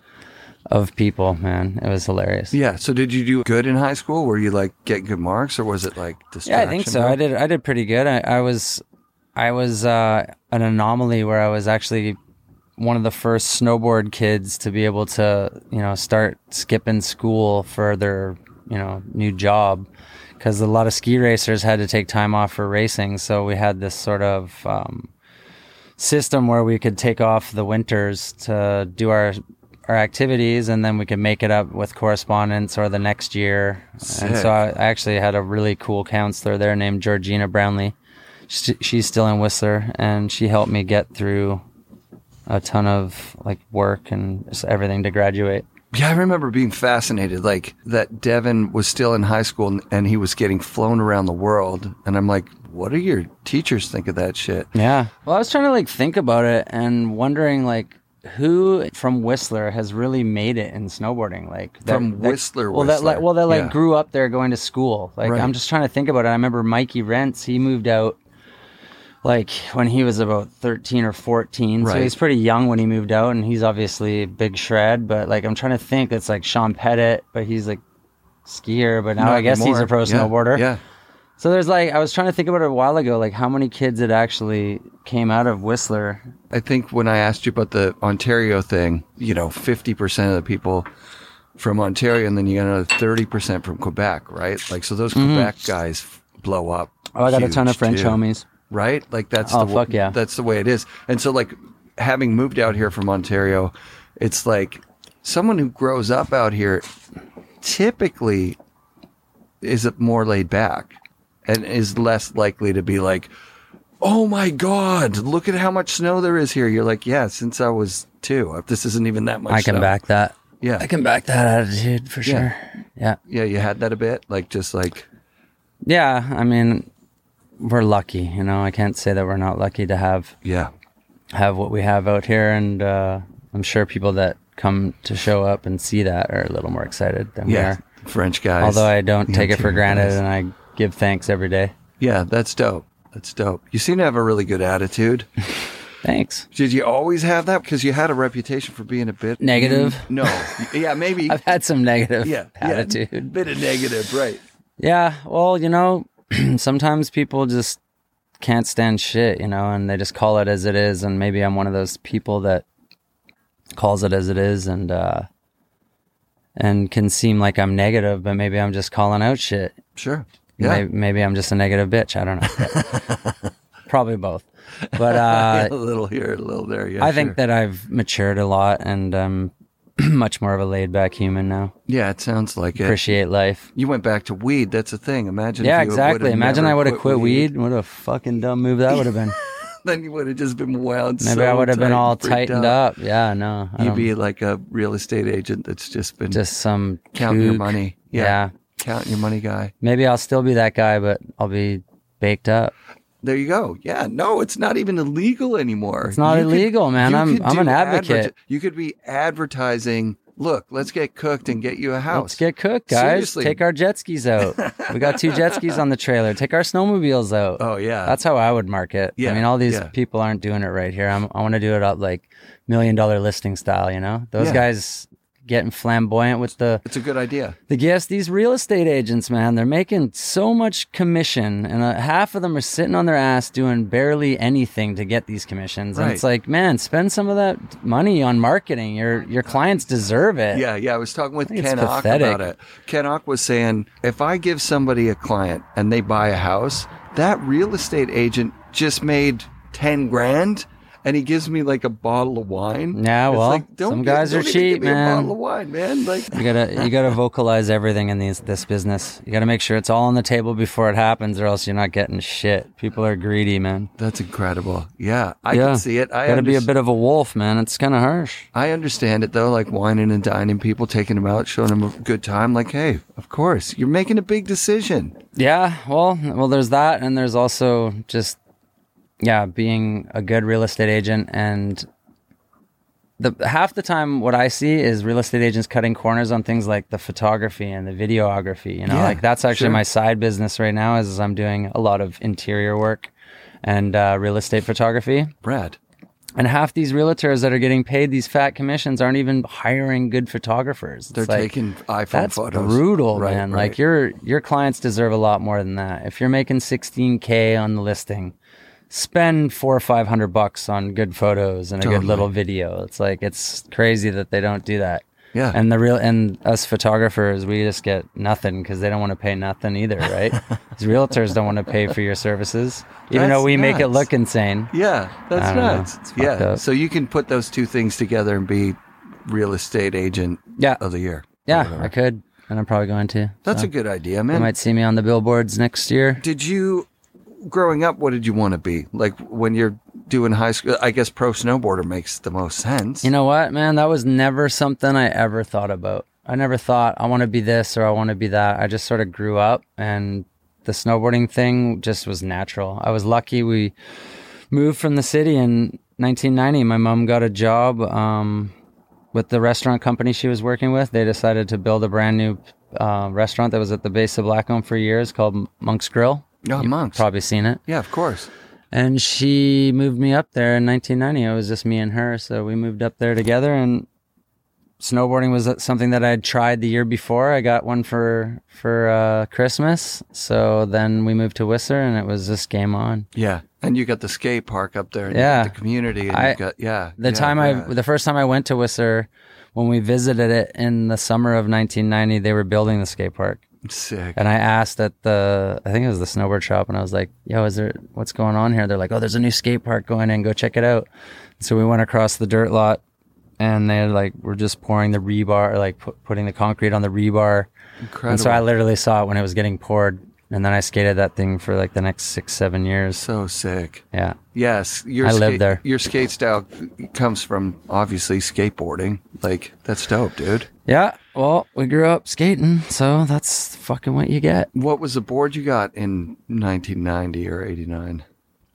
of people, man. It was hilarious. Yeah. So did you do good in high school? Were you like getting good marks, or was it like distraction? Yeah, I think so. I did I did pretty good. I, I was I was uh, an anomaly where I was actually one of the first snowboard kids to be able to, you know, start skipping school for their, you know, new job, because a lot of ski racers had to take time off for racing. So we had this sort of um, system where we could take off the winters to do our our activities, and then we could make it up with correspondence or the next year. Sick. And so I actually had a really cool counselor there named Georgina Brownlee. She, she's still in Whistler, and she helped me get through a ton of like work and just everything to graduate. Yeah, I remember being fascinated, like that Devin was still in high school and, and he was getting flown around the world. And I'm like, what do your teachers think of that shit? Yeah. Well, I was trying to like think about it and wondering like who from Whistler has really made it in snowboarding? Like that, From that- Whistler, well, that like, Whistler. well, that like Yeah. grew up there going to school. Like Right. I'm just trying to think about it. I remember Mikey Rentz, he moved out like when he was about thirteen or fourteen. So Right. he was pretty young when he moved out, and he's obviously a big shred, but like I'm trying to think, it's like Sean Pettit, but he's like skier, but now Not I guess he's anymore. a pro Yeah, snowboarder. Yeah. So there's like, I was trying to think about it a while ago, like how many kids had actually came out of Whistler. I think when I asked you about the Ontario thing, you know, fifty percent of the people from Ontario, and then you got another thirty percent from Quebec, right? Like, so those Mhm. Quebec guys f- blow up. Oh, I got a ton of huge, French too. homies. Right? Like that's Oh, the w- fuck yeah. that's the way it is. And so like having moved out here from Ontario, it's like someone who grows up out here typically is more laid back and is less likely to be like, "Oh my god, look at how much snow there is here." You're like, "Yeah, since I was two. This isn't even that much I can snow." back that. Yeah. I can back that attitude for Yeah. sure. Yeah. Yeah, you had that a bit, like just like Yeah. I mean, we're lucky, you know, I can't say that we're not lucky to have, yeah, have what we have out here. And, uh, I'm sure people that come to show up and see that are a little more excited than yeah, we are. French guys. Although I don't Yeah, take it for too, granted, guys. and I give thanks every day. Yeah, that's dope. That's dope. You seem to have a really good attitude. Thanks. Did you always have that? Because you had a reputation for being a bit Negative? Mm, no. Yeah, maybe. I've had some negative yeah, attitude. Yeah, bit of negative, right? Yeah, well, you know, sometimes people just can't stand shit, you know, and they just call it as it is. And maybe I'm one of those people that calls it as it is, and uh, and can seem like I'm negative, but maybe I'm just calling out shit. Sure. Yeah. Maybe, maybe I'm just a negative bitch. I don't know. Probably both. But uh, a little here, a little there. Yeah, I sure. think that I've matured a lot, and I'm much more of a laid back human now. Yeah, it sounds like it. Appreciate life. You went back to weed. That's the thing. Imagine. Yeah, if you exactly. would've Imagine never I would have quit weed. What a fucking dumb move that would have been. Then you would have just been wound. Maybe so I would have been tight all and freaked tightened out. up. Yeah, no. I You'd don't- be like a real estate agent that's just been just some counting your kook. money. Yeah. Yeah. Counting your money guy. Maybe I'll still be that guy, but I'll be baked up. There you go. Yeah, no, it's not even illegal anymore. It's not You could- illegal, man. you I'm- could I'm an do advocate. adverti- you could be advertising. Look, let's get cooked and get you a house. Let's get cooked, guys. Seriously. Take our jet skis out. We got two jet skis on the trailer. Take our snowmobiles out. Oh yeah, That's how I would market. Yeah, I mean, all these yeah. people aren't doing it right here. I'm, I want to do it up like million dollar listing style, you know? Those Yeah. guys getting flamboyant with the. It's a good idea. The guess these real estate agents, man, they're making so much commission, and uh, half of them are sitting on their ass doing barely anything to get these commissions. And Right. it's like, man, spend some of that money on marketing. Your your clients deserve it. Yeah, yeah. I was talking with I think it's Ken Ock pathetic. about it. Ken Ock was saying, if I give somebody a client and they buy a house, that real estate agent just made ten grand. And he gives me like a bottle of wine. Yeah, It's well, like, don't some get- guys don't are even cheap, give me a man. bottle of wine, man. Like You gotta you gotta vocalize everything in these this business. You gotta make sure it's all on the table before it happens, or else you're not getting shit. People are greedy, man. That's incredible. Yeah, I yeah. can see it. I gotta be a underst- bit of a wolf, man. It's kind of harsh. I understand it though, like whining and dining people, taking them out, showing them a good time. Like, hey, of course, you're making a big decision. Yeah, well, well, there's that, and there's also just yeah, being a good real estate agent. And the half the time, what I see is real estate agents cutting corners on things like the photography and the videography. You know, Yeah, like that's actually sure. my side business right now. Is I'm doing a lot of interior work and uh, real estate photography. Brad. And half these realtors that are getting paid these fat commissions aren't even hiring good photographers. It's They're like, taking iPhone that's photos. brutal, Right, man. right. Like your your clients deserve a lot more than that. If you're making sixteen K on the listing, spend four or five hundred bucks on good photos and a Totally. good little video. It's like it's crazy that they don't do that. Yeah. And the real and us photographers, we just get nothing because they don't want to pay nothing either, right? These realtors don't want to pay for your services, even That's though we make it nuts. look insane. Yeah, that's I don't know. nuts. It's fucked Yeah, up. so you can put those two things together and be real estate agent Yeah. of the year. Yeah, I could, and I'm probably going to. That's so. a good idea, You man. might see me on the billboards next year. Did you, growing up, what did you want to be? Like when you're doing high school, I guess pro snowboarder makes the most sense. You know what, man? That was never something I ever thought about. I never thought I want to be this or I want to be that. I just sort of grew up, and the snowboarding thing just was natural. I was lucky. We moved from the city in nineteen ninety. My mom got a job um, with the restaurant company she was working with. They decided to build a brand new uh, restaurant that was at the base of Blackcomb for years called Monk's Grill. Oh, You've Monk's. Probably seen it. Yeah, of course. And she moved me up there in nineteen ninety. It was just me and her. So we moved up there together, and snowboarding was something that I had tried the year before. I got one for for uh, Christmas. So then we moved to Whistler, and it was just game on. Yeah, and you got the skate park up there. And Yeah. you got the community. And I- you got yeah. The yeah, time yeah. I, the first time I went to Whistler, when we visited it in the summer of nineteen ninety, they were building the skate park. Sick. And I asked at the, I think it was the snowboard shop, and I was like, yo, is there, what's going on here? They're like, oh, there's a new skate park going in. Go check it out. So we went across the dirt lot, and they like were just pouring the rebar, like pu- putting the concrete on the rebar. Incredible. And so I literally saw it when it was getting poured. And then I skated that thing for like the next six, seven years. So sick. Yeah. Yes, your I skate, lived there. Your skate style comes from obviously skateboarding. Like that's dope, dude. Yeah. Well, we grew up skating, so that's fucking what you get. What was the board you got in nineteen ninety or eighty-nine?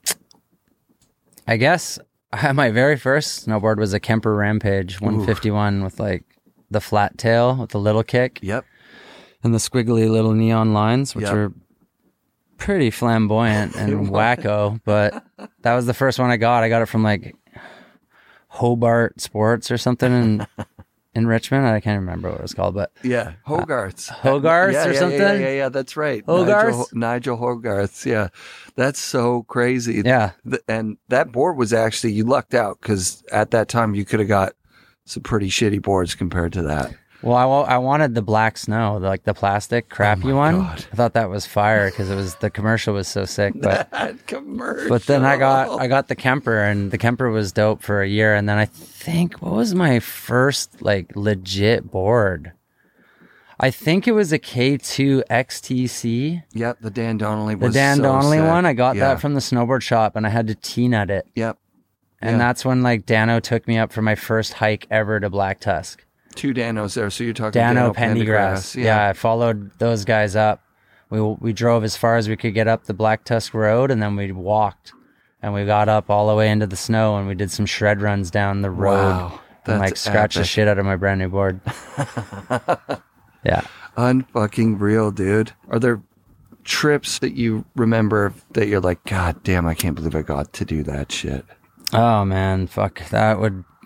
I guess my very first snowboard was a Kemper Rampage one fifty-one with like the flat tail with the little kick. Yep. And the squiggly little neon lines, which Yep. are pretty flamboyant and wacko. But that was the first one I got. I got it from like Hobart Sports or something in in Richmond. I can't remember what it was called, but Yeah, Hogarth's. Hogarth's yeah, or yeah, something? Yeah, yeah, yeah, that's right. Hogarth's? Nigel, Nigel Hogarth's. Yeah, that's so crazy. Yeah. Th- and that board was actually, you lucked out because at that time you could have got some pretty shitty boards compared to that. Well, I, wa- I wanted the black snow, like the plastic crappy one. Oh God. I thought that was fire because it was the commercial was so sick. But That commercial. but then I got I got the Kemper, and the Kemper was dope for a year. And then I think what was my first like legit board? I think it was a K two X T C. Yep, the Dan Donnelly The was Dan so Donnelly sick. one. I got Yeah. that from the snowboard shop, and I had to T-nut it. Yep. And Yeah. that's when like Dano took me up for my first hike ever to Black Tusk. Two Danos there. So you're talking Dano Dano Pendergrass. Yeah. I followed those guys up. We we drove as far as we could get up the Black Tusk Road, and then we walked, and we got up all the way into the snow, and we did some shred runs down the road, Wow, and like that's scratched the epic. shit out of my brand new board. Yeah. Unfucking real, dude. Are there trips that you remember that you're like, God damn, I can't believe I got to do that shit? Oh man, fuck. That would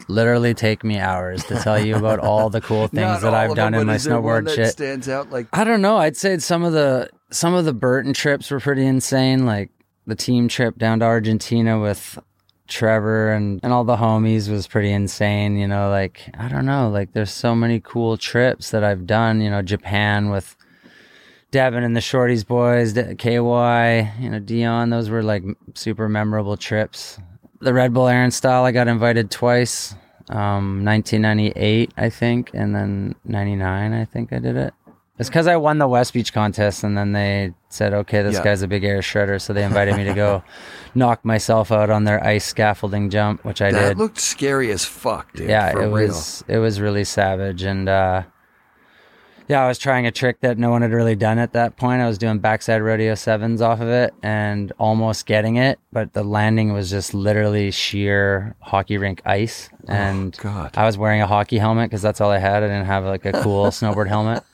literally take me hours to tell you about all the cool things Not that all I've of done them, in but my is there one snowboard that shit. stands out like I don't know. I'd say some of the some of the Burton trips were pretty insane. Like the team trip down to Argentina with Trevor and, and all the homies was pretty insane. You know, like, I don't know, like there's so many cool trips that I've done, you know, Japan with Devin and the Shorties boys, K Y, you know, Dion, those were like super memorable trips. The Red Bull Aaron style, I got invited twice, um, nineteen ninety-eight, I think, and then ninety-nine, I think I did it. It's because I won the West Beach contest, and then they said, okay, this Yeah. guy's a big air shredder, so they invited me to go knock myself out on their ice scaffolding jump, which I that did. looked scary as fuck, dude. Yeah, for it real. was it was really savage, and uh, yeah, I was trying a trick that no one had really done at that point. I was doing backside rodeo sevens off of it and almost getting it, but the landing was just literally sheer hockey rink ice, and oh, God. I was wearing a hockey helmet because that's all I had. I didn't have like a cool snowboard helmet,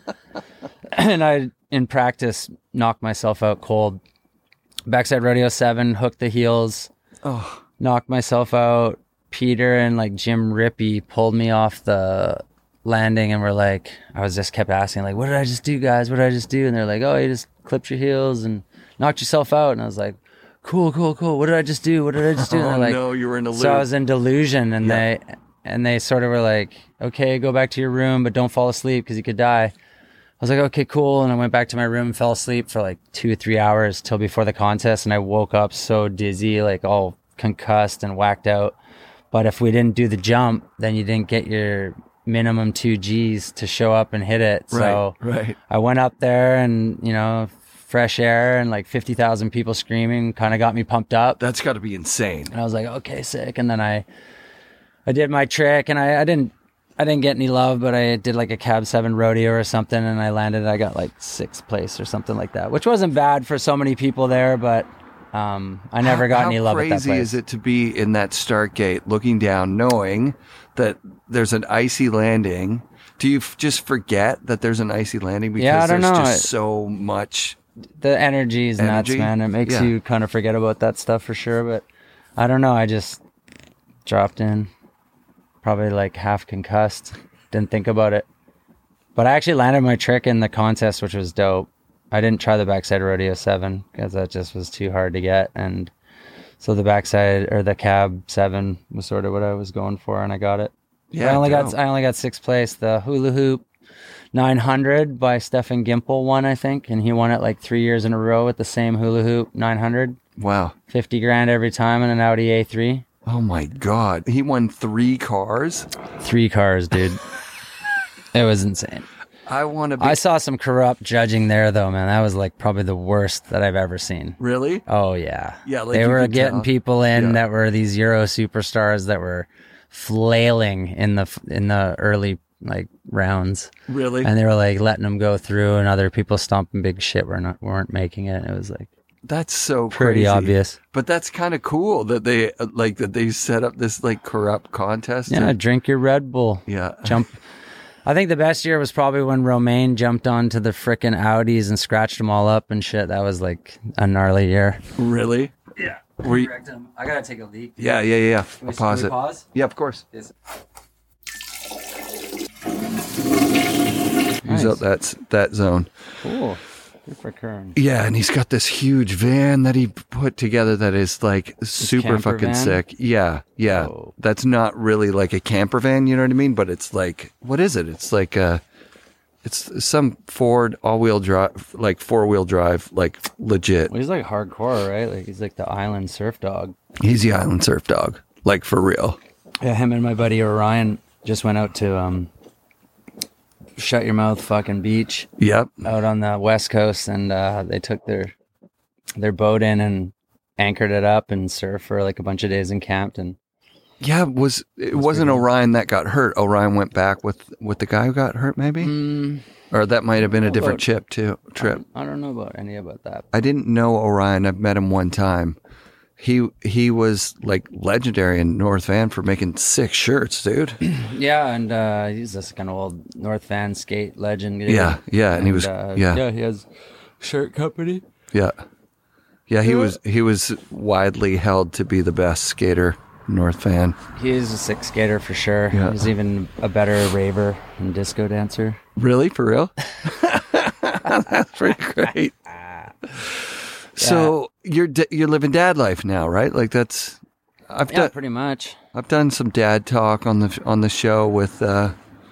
and I in practice knocked myself out cold. Backside rodeo seven, hooked the heels, oh. knocked myself out. Peter and like Jim Rippey pulled me off the landing and were like, I was just kept asking like, what did I just do, guys? What did I just do? And they're like, oh, you just clipped your heels and knocked yourself out. And I was like, cool, cool, cool. What did I just do? What did I just do? And Oh, they're like, no, you were in a loop. So I was in delusion, and Yeah. they and they sort of were like, okay, go back to your room, but don't fall asleep because you could die. I was like, okay, cool. And I went back to my room and fell asleep for like two or three hours till before the contest. And I woke up so dizzy, like all concussed and whacked out. But if we didn't do the jump, then you didn't get your minimum two G's to show up and hit it. So Right, right. I went up there and, you know, fresh air and like fifty thousand people screaming kind of got me pumped up. That's got to be insane. And I was like, okay, sick. And then I, I did my trick, and I, I didn't, I didn't get any love, but I did like a cab seven rodeo or something, and I landed. I got like sixth place or something like that, which wasn't bad for so many people there, but um, I never how, got how any love at that crazy place. is it to be in that start gate, looking down, knowing that there's an icy landing? Do you f- just forget that there's an icy landing because Yeah, I don't there's know. just It- so much? The energy is nuts, Energy? man. It makes Yeah. you kind of forget about that stuff for sure. But I don't know. I just dropped in, probably like half concussed. Didn't think about it. But I actually landed my trick in the contest, which was dope. I didn't try the backside rodeo seven because that just was too hard to get. And so the backside or the cab seven was sort of what I was going for, and I got it. Yeah, I only dope. got I only got sixth place. The hula hoop nine hundred by Stefan Gimple won, I think, and he won it like three years in a row with the same hula hoop nine hundred. Wow. fifty grand every time in an Audi A three. Oh my God. He won three cars? Three cars, dude. It was insane. I want to be. I saw some corrupt judging there, though, man. That was like probably the worst that I've ever seen. Really? Oh, yeah. Yeah, like they you were could getting tell. people in Yeah. that were these Euro superstars that were flailing in the in the early like rounds. Really? And they were like letting them go through, and other people stomping big shit were not weren't making it. It was like That's so pretty crazy. obvious. But that's kind of cool that they uh, like that they set up this like corrupt contest. Yeah, and- drink your Red Bull. Yeah. Jump. I think the best year was probably when Romain jumped onto the frickin' Audis and scratched them all up and shit. That was like a gnarly year. Really? Yeah. Were you- I gotta take a leak. Yeah, yeah, yeah. we- I'll pause can we it. pause? Yeah, of course. Yes. Use up that that zone. Cool. Good for Kern. Yeah, and he's got this huge van that he put together that is like super camper fucking van? sick. Yeah, yeah. Oh. That's not really like a camper van, you know what I mean? But it's like, what is it? It's like a, it's some Ford all-wheel drive, like four-wheel drive, like legit. Well, he's like hardcore, right? Like he's like the island surf dog. He's the island surf dog, like for real. Yeah, him and my buddy Orion just went out to um, Shut Your Mouth fucking beach. Yep. Out on the west coast, and uh, they took their their boat in and anchored it up and surfed for like a bunch of days and camped. And Yeah, it was it wasn't Orion that got hurt. Orion went back with with the guy who got hurt, maybe, Mm, or that might have been a know different about- chip too. Trip. I don't know about any about that. I didn't know Orion. I've met him one time. He he was like legendary in North Van for making sick shirts, dude. Yeah, and uh, he's just like an old North Van skate legend. Dude. Yeah, yeah, and he was- uh, yeah. yeah, he has shirt company. Yeah, yeah. He was he was widely held to be the best skater North fan. He's a sick skater for sure. Yeah. He's even a better raver and disco dancer. Really? For real? That's pretty great. So you're d- you're living dad life now, right? Like that's I've Yeah, done pretty much. I've done some dad talk on the on the show with uh,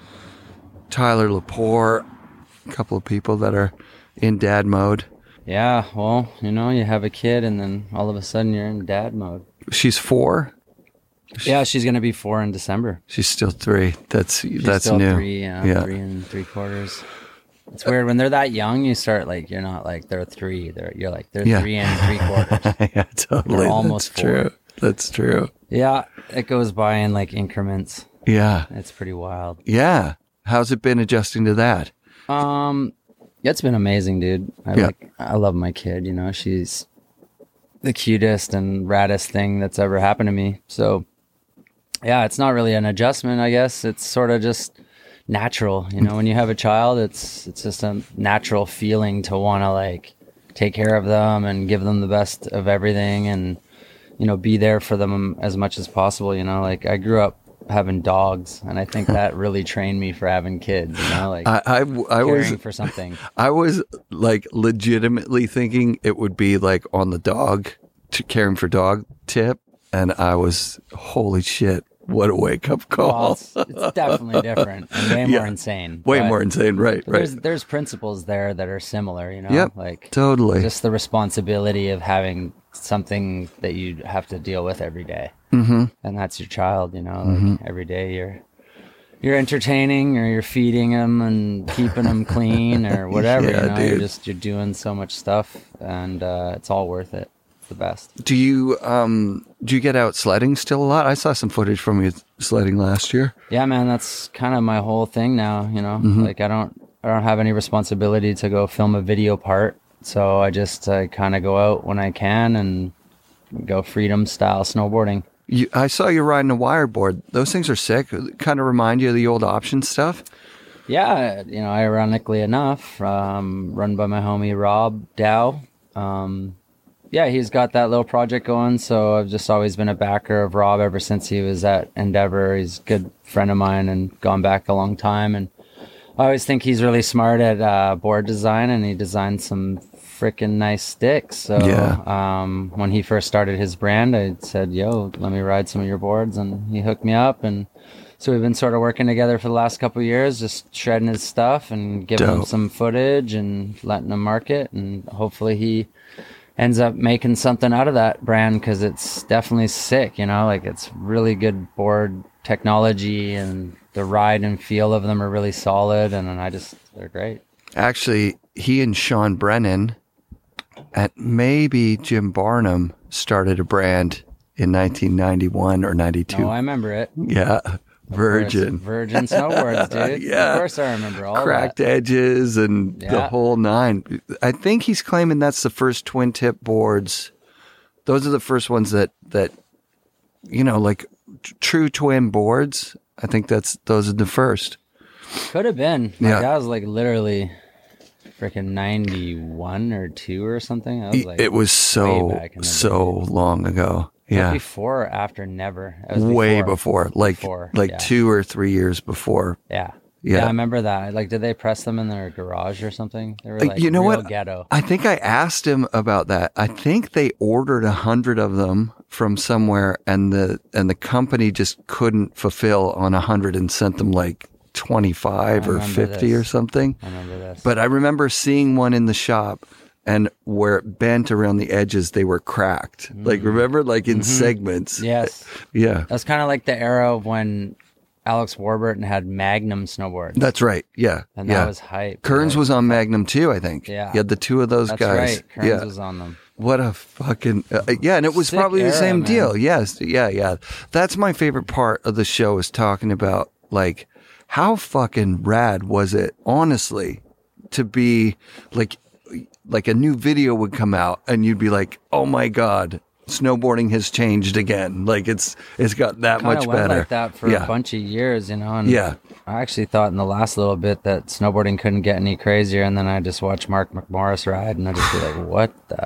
Tyler Lepore, a couple of people that are in dad mode. Yeah, well, you know, you have a kid and then all of a sudden you're in dad mode. She's four. Yeah, she's gonna be four in December. She's still three. That's She's that's still new. Three, yeah, yeah. three and three quarters. It's weird when they're that young. You start like you're not like they're three. They're you're like they're Yeah. three and three quarters. Yeah, totally. They're almost That's four. true. That's true. Yeah, it goes by in like increments. Yeah. It's pretty wild. Yeah. How's it been adjusting to that? Um, it's been amazing, dude. I Yeah. like I love my kid. You know, she's the cutest and raddest thing that's ever happened to me. So, yeah, it's not really an adjustment. I guess it's sort of just natural. You know, when you have a child, it's it's just a natural feeling to want to like take care of them and give them the best of everything, and you know, be there for them as much as possible. You know, like I grew up having dogs, and I think that really trained me for having kids. You know, like I I, I caring was for something. I was like legitimately thinking it would be like on the dog to caring for dog tip, and I was holy shit. What a wake up call. Well, it's, it's definitely different and way Yeah. more insane. Way but more insane, right, right. There's, there's principles there that are similar, you know? Yep, like totally. Just the responsibility of having something that you have to deal with every day. Mhm. And that's your child, you know? Mhm. Like every day you're you're entertaining or you're feeding them and keeping them clean or whatever, Yeah, you know? You're dude. just, you're doing so much stuff and uh, it's all worth it. It's the best. Do you um do you get out sledding still a lot? I saw some footage from you sledding last year. Yeah, man, that's kind of my whole thing now, you know? Mhm. Like I don't I don't have any responsibility to go film a video part. So I just uh, kind of go out when I can and go freedom style snowboarding. You, I saw you riding a wired board. Those things are sick. Kind of remind you of the old option stuff. Yeah, you know, ironically enough, um, run by my homie Rob Dow. Um, yeah, he's got that little project going, so I've just always been a backer of Rob ever since he was at Endeavor. He's a good friend of mine and gone back a long time, and I always think he's really smart at uh, board design, and he designed some freaking nice sticks. So Yeah. um, when he first started his brand, I said, yo, let me ride some of your boards, and he hooked me up, and so we've been sort of working together for the last couple of years, just shredding his stuff and giving him Dope. some footage and letting him market, and hopefully he ends up making something out of that brand, because it's definitely sick, you know, like it's really good board technology, and the ride and feel of them are really solid, and, and I just, they're great. Actually, he and Sean Brennan at maybe Jim Barnum started a brand in nineteen ninety-one or ninety-two. Oh, I remember it. Yeah. Virgin. Virgin snowboards, dude. Yeah. Of course I remember all Cracked that. edges and the Yeah. whole nine. I think he's claiming that's the first twin tip boards. Those are the first ones that, that you know, like t- true twin boards. I think that's those are the first. Could have been. Like, Yeah. that was like literally freaking ninety-one or two or something. I was like, It was way so, back in the so long ago. Was that Yeah. before or after Never? It was Way before. Like, Before, like yeah. two or three years before. Yeah. Yeah. Yeah, I remember that. Like, did they press them in their garage or something? They were Uh, like, you know real what? ghetto. I think I asked him about that. I think they ordered a hundred of them from somewhere, and the and the company just couldn't fulfill on a hundred and sent them like twenty five I or remember fifty or this. something. I remember this. But I remember seeing one in the shop, and where it bent around the edges, they were cracked. Like remember, like in Mhm. segments. Yes. Yeah. That's kind of like the era of when Alex Warburton had Magnum snowboards. That's right. Yeah. And yeah. that was hype. Kearns was on Magnum too, I think. Yeah. You had the two of those That's guys. right. Kearns yeah. was on them. What a fucking uh, yeah, and it was Sick probably the era, same man. deal. Yes, yeah, yeah. That's my favorite part of the show is talking about like how fucking rad was it, honestly, to be like like a new video would come out and you'd be like, oh my god, snowboarding has changed again. Like it's it's got that Kinda much went better. like that for yeah. a bunch of years, you know. And Yeah. I actually thought in the last little bit that snowboarding couldn't get any crazier, and then I just watched Mark McMorris ride, and I just be like, "What the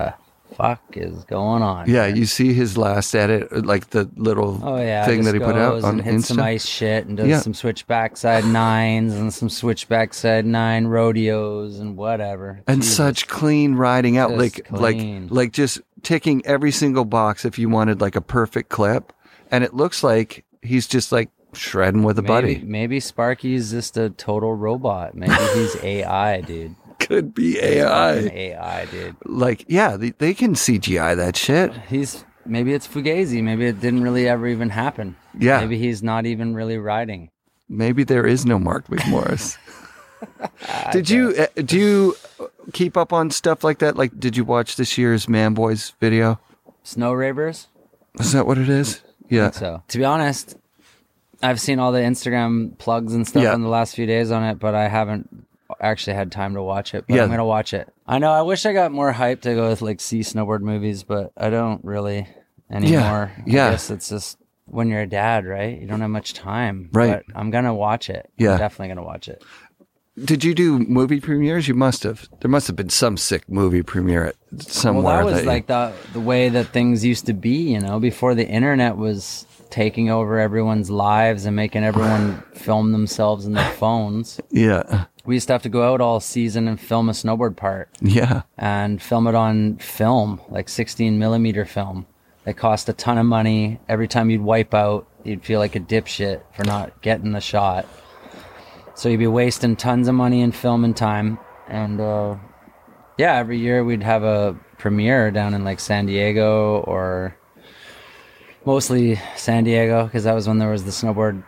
fuck is going on? Yeah, you see his last edit, like the little Oh yeah, thing just that he put out goes on and hits some Insta. ice shit and does Yeah. some switch backside nines and some switch backside nine rodeos and whatever. And Jesus. such clean riding out, Just like clean. like like just ticking every single box if you wanted like a perfect clip, and it looks like he's just like shredding with a maybe, buddy. Maybe Sparky's just a total robot. Maybe he's A I, dude. Could be He's A I. fucking A I, dude. Like, yeah, they, they can C G I that shit. He's maybe it's Fugazi. Maybe it didn't really ever even happen. Yeah. Maybe he's not even really riding. Maybe there is no Mark McMorris. Did you uh, do you keep up on stuff like that? Like, did you watch this year's Man Boys video? Snow Ravers? Is that what it is? Yeah. I think so. To be honest, I've seen all the Instagram plugs and stuff Yeah. in the last few days on it, but I haven't actually had time to watch it. But Yeah. I'm gonna watch it. I know. I wish I got more hype to go with like see snowboard movies, but I don't really anymore. Yeah. I guess it's just when you're a dad, right? You don't have much time. Right. But I'm gonna watch it. Yeah. I'm definitely gonna watch it. Did you do movie premieres? You must have. There must have been some sick movie premiere at somewhere. Well, that was you- like the the way that things used to be, you know, before the internet was taking over everyone's lives and making everyone film themselves in their phones. Yeah. We used to have to go out all season and film a snowboard part. Yeah. And film it on film, like sixteen millimeter film. It cost a ton of money. Every time you'd wipe out, you'd feel like a dipshit for not getting the shot. So you'd be wasting tons of money in film and time. And uh, yeah, every year we'd have a premiere down in like San Diego, or mostly San Diego, because that was when there was the snowboard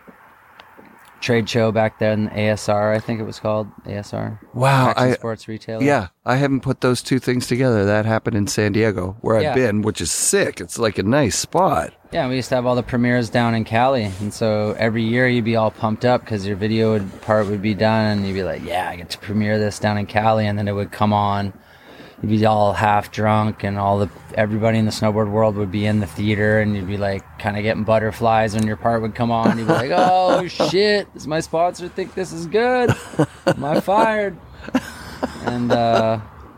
trade show back then, A S R, I think it was called, A S R. Wow. Action I, Sports Retailer. Yeah. I haven't put those two things together. That happened in San Diego, where Yeah. I've been, which is sick. It's like a nice spot. Yeah, we used to have all the premieres down in Cali, and so every year you'd be all pumped up because your video would, part would be done, and you'd be like, "Yeah, I get to premiere this down in Cali," and then it would come on. You'd be all half drunk, and all the everybody in the snowboard world would be in the theater, and you'd be like, kind of getting butterflies when your part would come on. You'd be like, "Oh shit, does my sponsor think this is good? Am I fired?" And uh,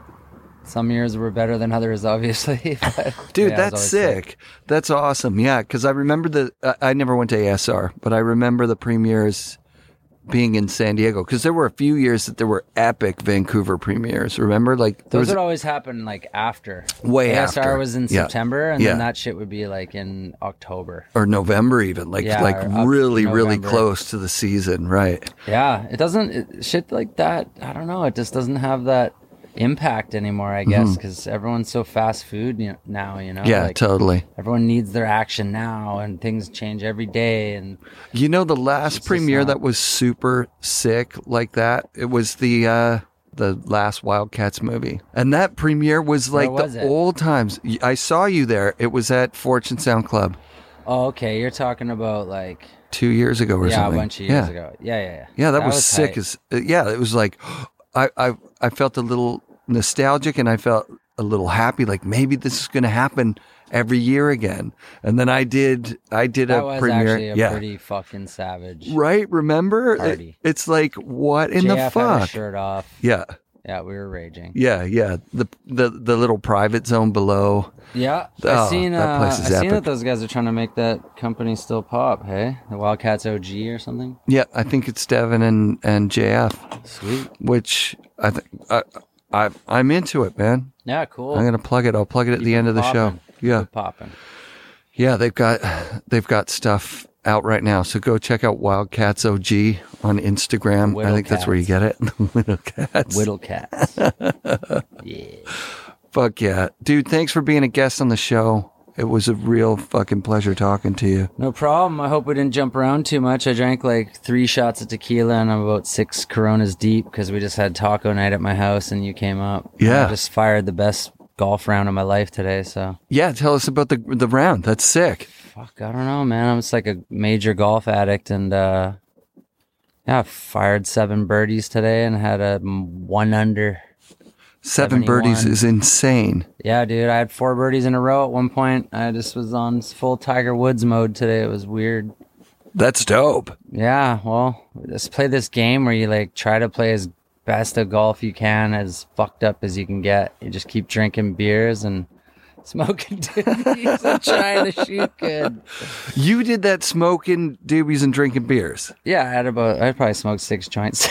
some years were better than others, obviously. But, Dude, yeah, it was that's always sick. That's awesome. Yeah, because I remember the. I, I never went to A S R, but I remember the premieres being in San Diego, because there were a few years that there were epic Vancouver premieres. Remember, like there Those was would always happen like after. Way A S R after. was in Yeah. September, and Yeah. then that shit would be like in October. or November even, like Yeah, like or up really really November. close to the season, right? Yeah, it doesn't it, shit like that. I don't know. It just doesn't have that impact anymore, I guess, Mhm. because everyone's so fast food you know, now. You know, Yeah, Like, totally. Everyone needs their action now, and things change every day. And You know, the last just premiere not- that was super sick like that, it was the uh the last Wildcats movie. And that premiere was Where like was the it? old times. Y- I saw you there. It was at Fortune Sound Club oh, okay, you're talking about like two years ago or yeah, something. a bunch of years yeah. ago. Yeah, yeah, yeah. Yeah, that, was, sick tight. as uh, yeah, it was like I, I I felt a little nostalgic, and I felt a little happy, like maybe this is gonna happen every year again. And then I did I did That a was premiere. actually a yeah. pretty fucking savage. Right, remember? It- Party. it's like what in J the F had fuck? his shirt off. Yeah. Yeah, we were raging. Yeah, yeah. The the the little private zone below. Yeah, Oh, I seen. that Uh, place I is seen epic. that those guys are trying to make that company still pop. Hey, the Wildcats O G or something. Yeah, I think it's Devin and and J F. Sweet. Which I think I, I I'm into it, man. Yeah, cool. I'm gonna plug it. I'll plug it at Keep the it end of the show. poppin'. Keep Yeah, it popping. yeah. They've got they've got stuff out right now. So go check out Wildcats O G on Instagram. I think that's where you get it. Whittle Cats. Whittle Cats. Yeah. Fuck yeah, dude. Thanks for being a guest on the show. It was a real fucking pleasure talking to you. No problem. I hope we didn't jump around too much. I drank like three shots of tequila and I'm about six Coronas deep because we just had taco night at my house and you came up. Yeah. I just fired the best golf round of my life today. So Yeah, tell us about the the round. That's sick. fuck, I don't know, man. I'm just like a major golf addict and uh, yeah, I fired seven birdies today and had a one under. Seven birdies seventy-one. is insane. Yeah, dude. I had four birdies in a row at one point. I just was on full Tiger Woods mode today. It was weird. That's dope. Yeah, well, just play this game where you like try to play as best of golf you can, as fucked up as you can get. You just keep drinking beers and Smoking doobies and trying to shoot good. You did that smoking doobies and drinking beers. Yeah, I had about, I probably smoked six joints.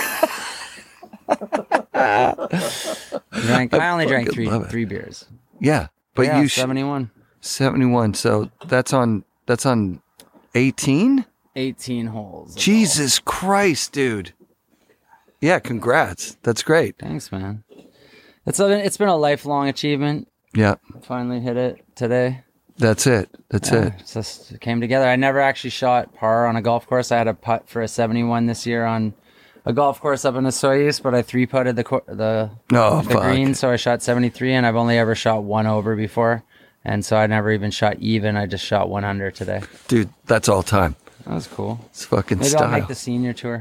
drank, I only drank three three beers. Yeah, but yeah, you sh- seventy-one. seventy-one. So that's on that's on eighteen? eighteen holes. Jesus Christ, dude. Yeah, congrats. That's great. Thanks, man. It's been, it's been a lifelong achievement. Yeah. Finally hit it today. That's it. That's yeah, it. It's just it came together. I never actually shot par on a golf course. I had a putt for a seventy-one this year on a golf course up in the Soyuz, but I three putted the the, oh, the fuck. green, so I shot seventy-three, and I've only ever shot one over before, and so I never even shot even. I just shot one under today. Dude, that's all time. That was cool. It's fucking Maybe style. I'll make the senior tour.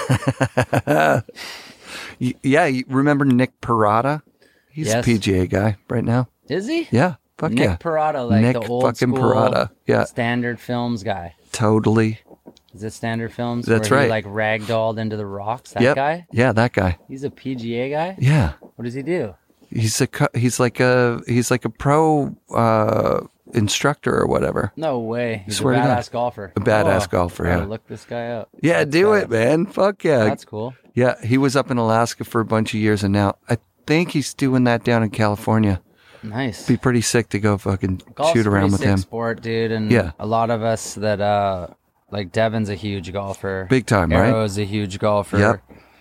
Yeah, you remember Nick Parada? He's Yes. a P G A guy right now. Is he? Yeah, fuck Nick yeah. Parada, like Nick the old fucking school Parada. Yeah. Standard Films guy. Totally. Is it Standard Films? That's where right. He, like ragdolled into the rocks. That Yep. guy. Yeah, that guy. He's a P G A guy. Yeah. What does he do? He's a co- he's like a he's like a pro uh, instructor or whatever. No way. He's a Swear to God. badass golfer. A badass Oh, golfer. gotta Yeah. Look this guy up. Yeah, do it, man. Fuck yeah. That's cool. Yeah, he was up in Alaska for a bunch of years, and now I think he's doing that down in California. Nice. Be pretty sick to go fucking Golf's shoot a around pretty with sick him. sport, dude, and Yeah. a lot of us that uh like Devin's a huge golfer. Big time, right? Arrow's a huge golfer. Yep.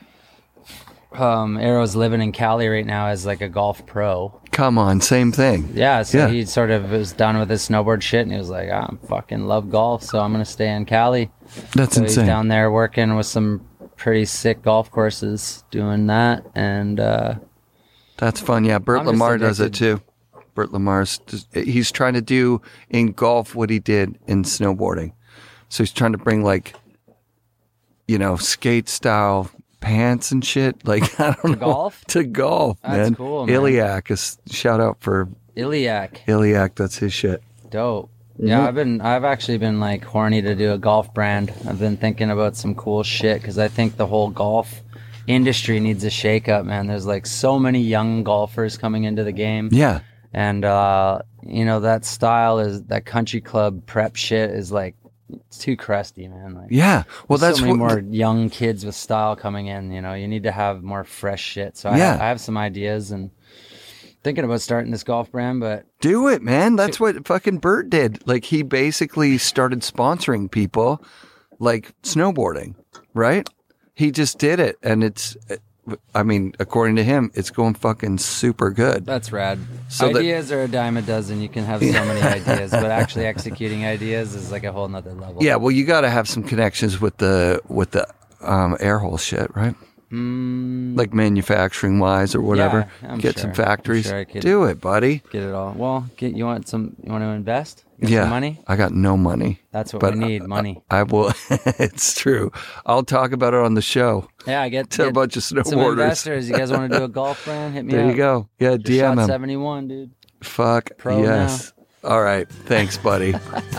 Um, Arrow's living in Cali right now as like a golf pro. Come on, same thing. Yeah, so Yeah. he sort of was done with his snowboard shit, and he was like, "I fucking love golf, so I'm gonna stay in Cali." That's so insane. He's down there working with some pretty sick golf courses, doing that, and uh, That's fun. Yeah, Bert I'm just Lamar does it addicted. too. Bert Lamar's just, he's trying to do in golf what he did in snowboarding. So he's trying to bring like, you know, skate style pants and shit. Like I don't To know, golf? to golf, That's man. cool, man. Iliac is shout out for Iliac. Iliac. That's his shit. Dope. Mhm. Yeah, I've been, I've actually been like horny to do a golf brand. I've been thinking about some cool shit because I think the whole golf industry needs a shake up, man. There's like so many young golfers coming into the game. Yeah. And, uh, you know, that style is, that country club prep shit is like, it's too crusty, man. Like, Yeah. Well, there's that's so many what- more young kids with style coming in. You know, you need to have more fresh shit. So I, Yeah. have, I have some ideas and thinking about starting this golf brand, but Do it, man. That's what fucking Bert did. Like he basically started sponsoring people like snowboarding, right? He just did it. And it's, I mean, according to him, it's going fucking super good. that's rad. So that- ideas are a dime a dozen. You can have so many ideas, but actually executing ideas is like a whole nother level. Yeah, well, you got to have some connections with the with the um, air hole shit, right? Mm, Like manufacturing wise or whatever. Yeah, I'm Get sure. some I'm factories. sure I could Do it, buddy. Get it all. Well, get, you want some? You want to invest? Get Yeah, some money. I got no money. That's what but we need. Money. I, I will. It's true. I'll talk about it on the show. Yeah, I get, to a get bunch of some snowboarders. investors. You guys want to do a golf brand? Hit me There up. you go. Yeah, Just D M shot him. seventy-one, dude. Fuck Pro yes. All right. Thanks, buddy.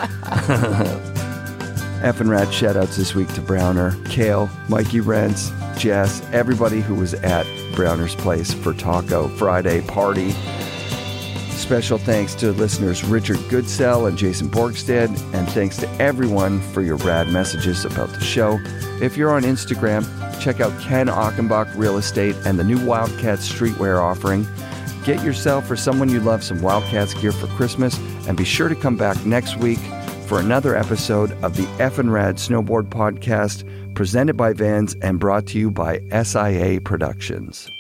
Effin' rad shout outs this week to Browner, Kale, Mikey Rents, Jess, everybody who was at Browner's place for Taco Friday party. Special thanks to listeners Richard Goodsell and Jason Borgstead, and thanks to everyone for your rad messages about the show. If you're on Instagram, check out Ken Achenbach Real Estate and the new Wildcats streetwear offering. Get yourself or someone you love some Wildcats gear for Christmas, and be sure to come back next week for another episode of the Effin' Rad Snowboard Podcast, presented by Vans and brought to you by S I A Productions.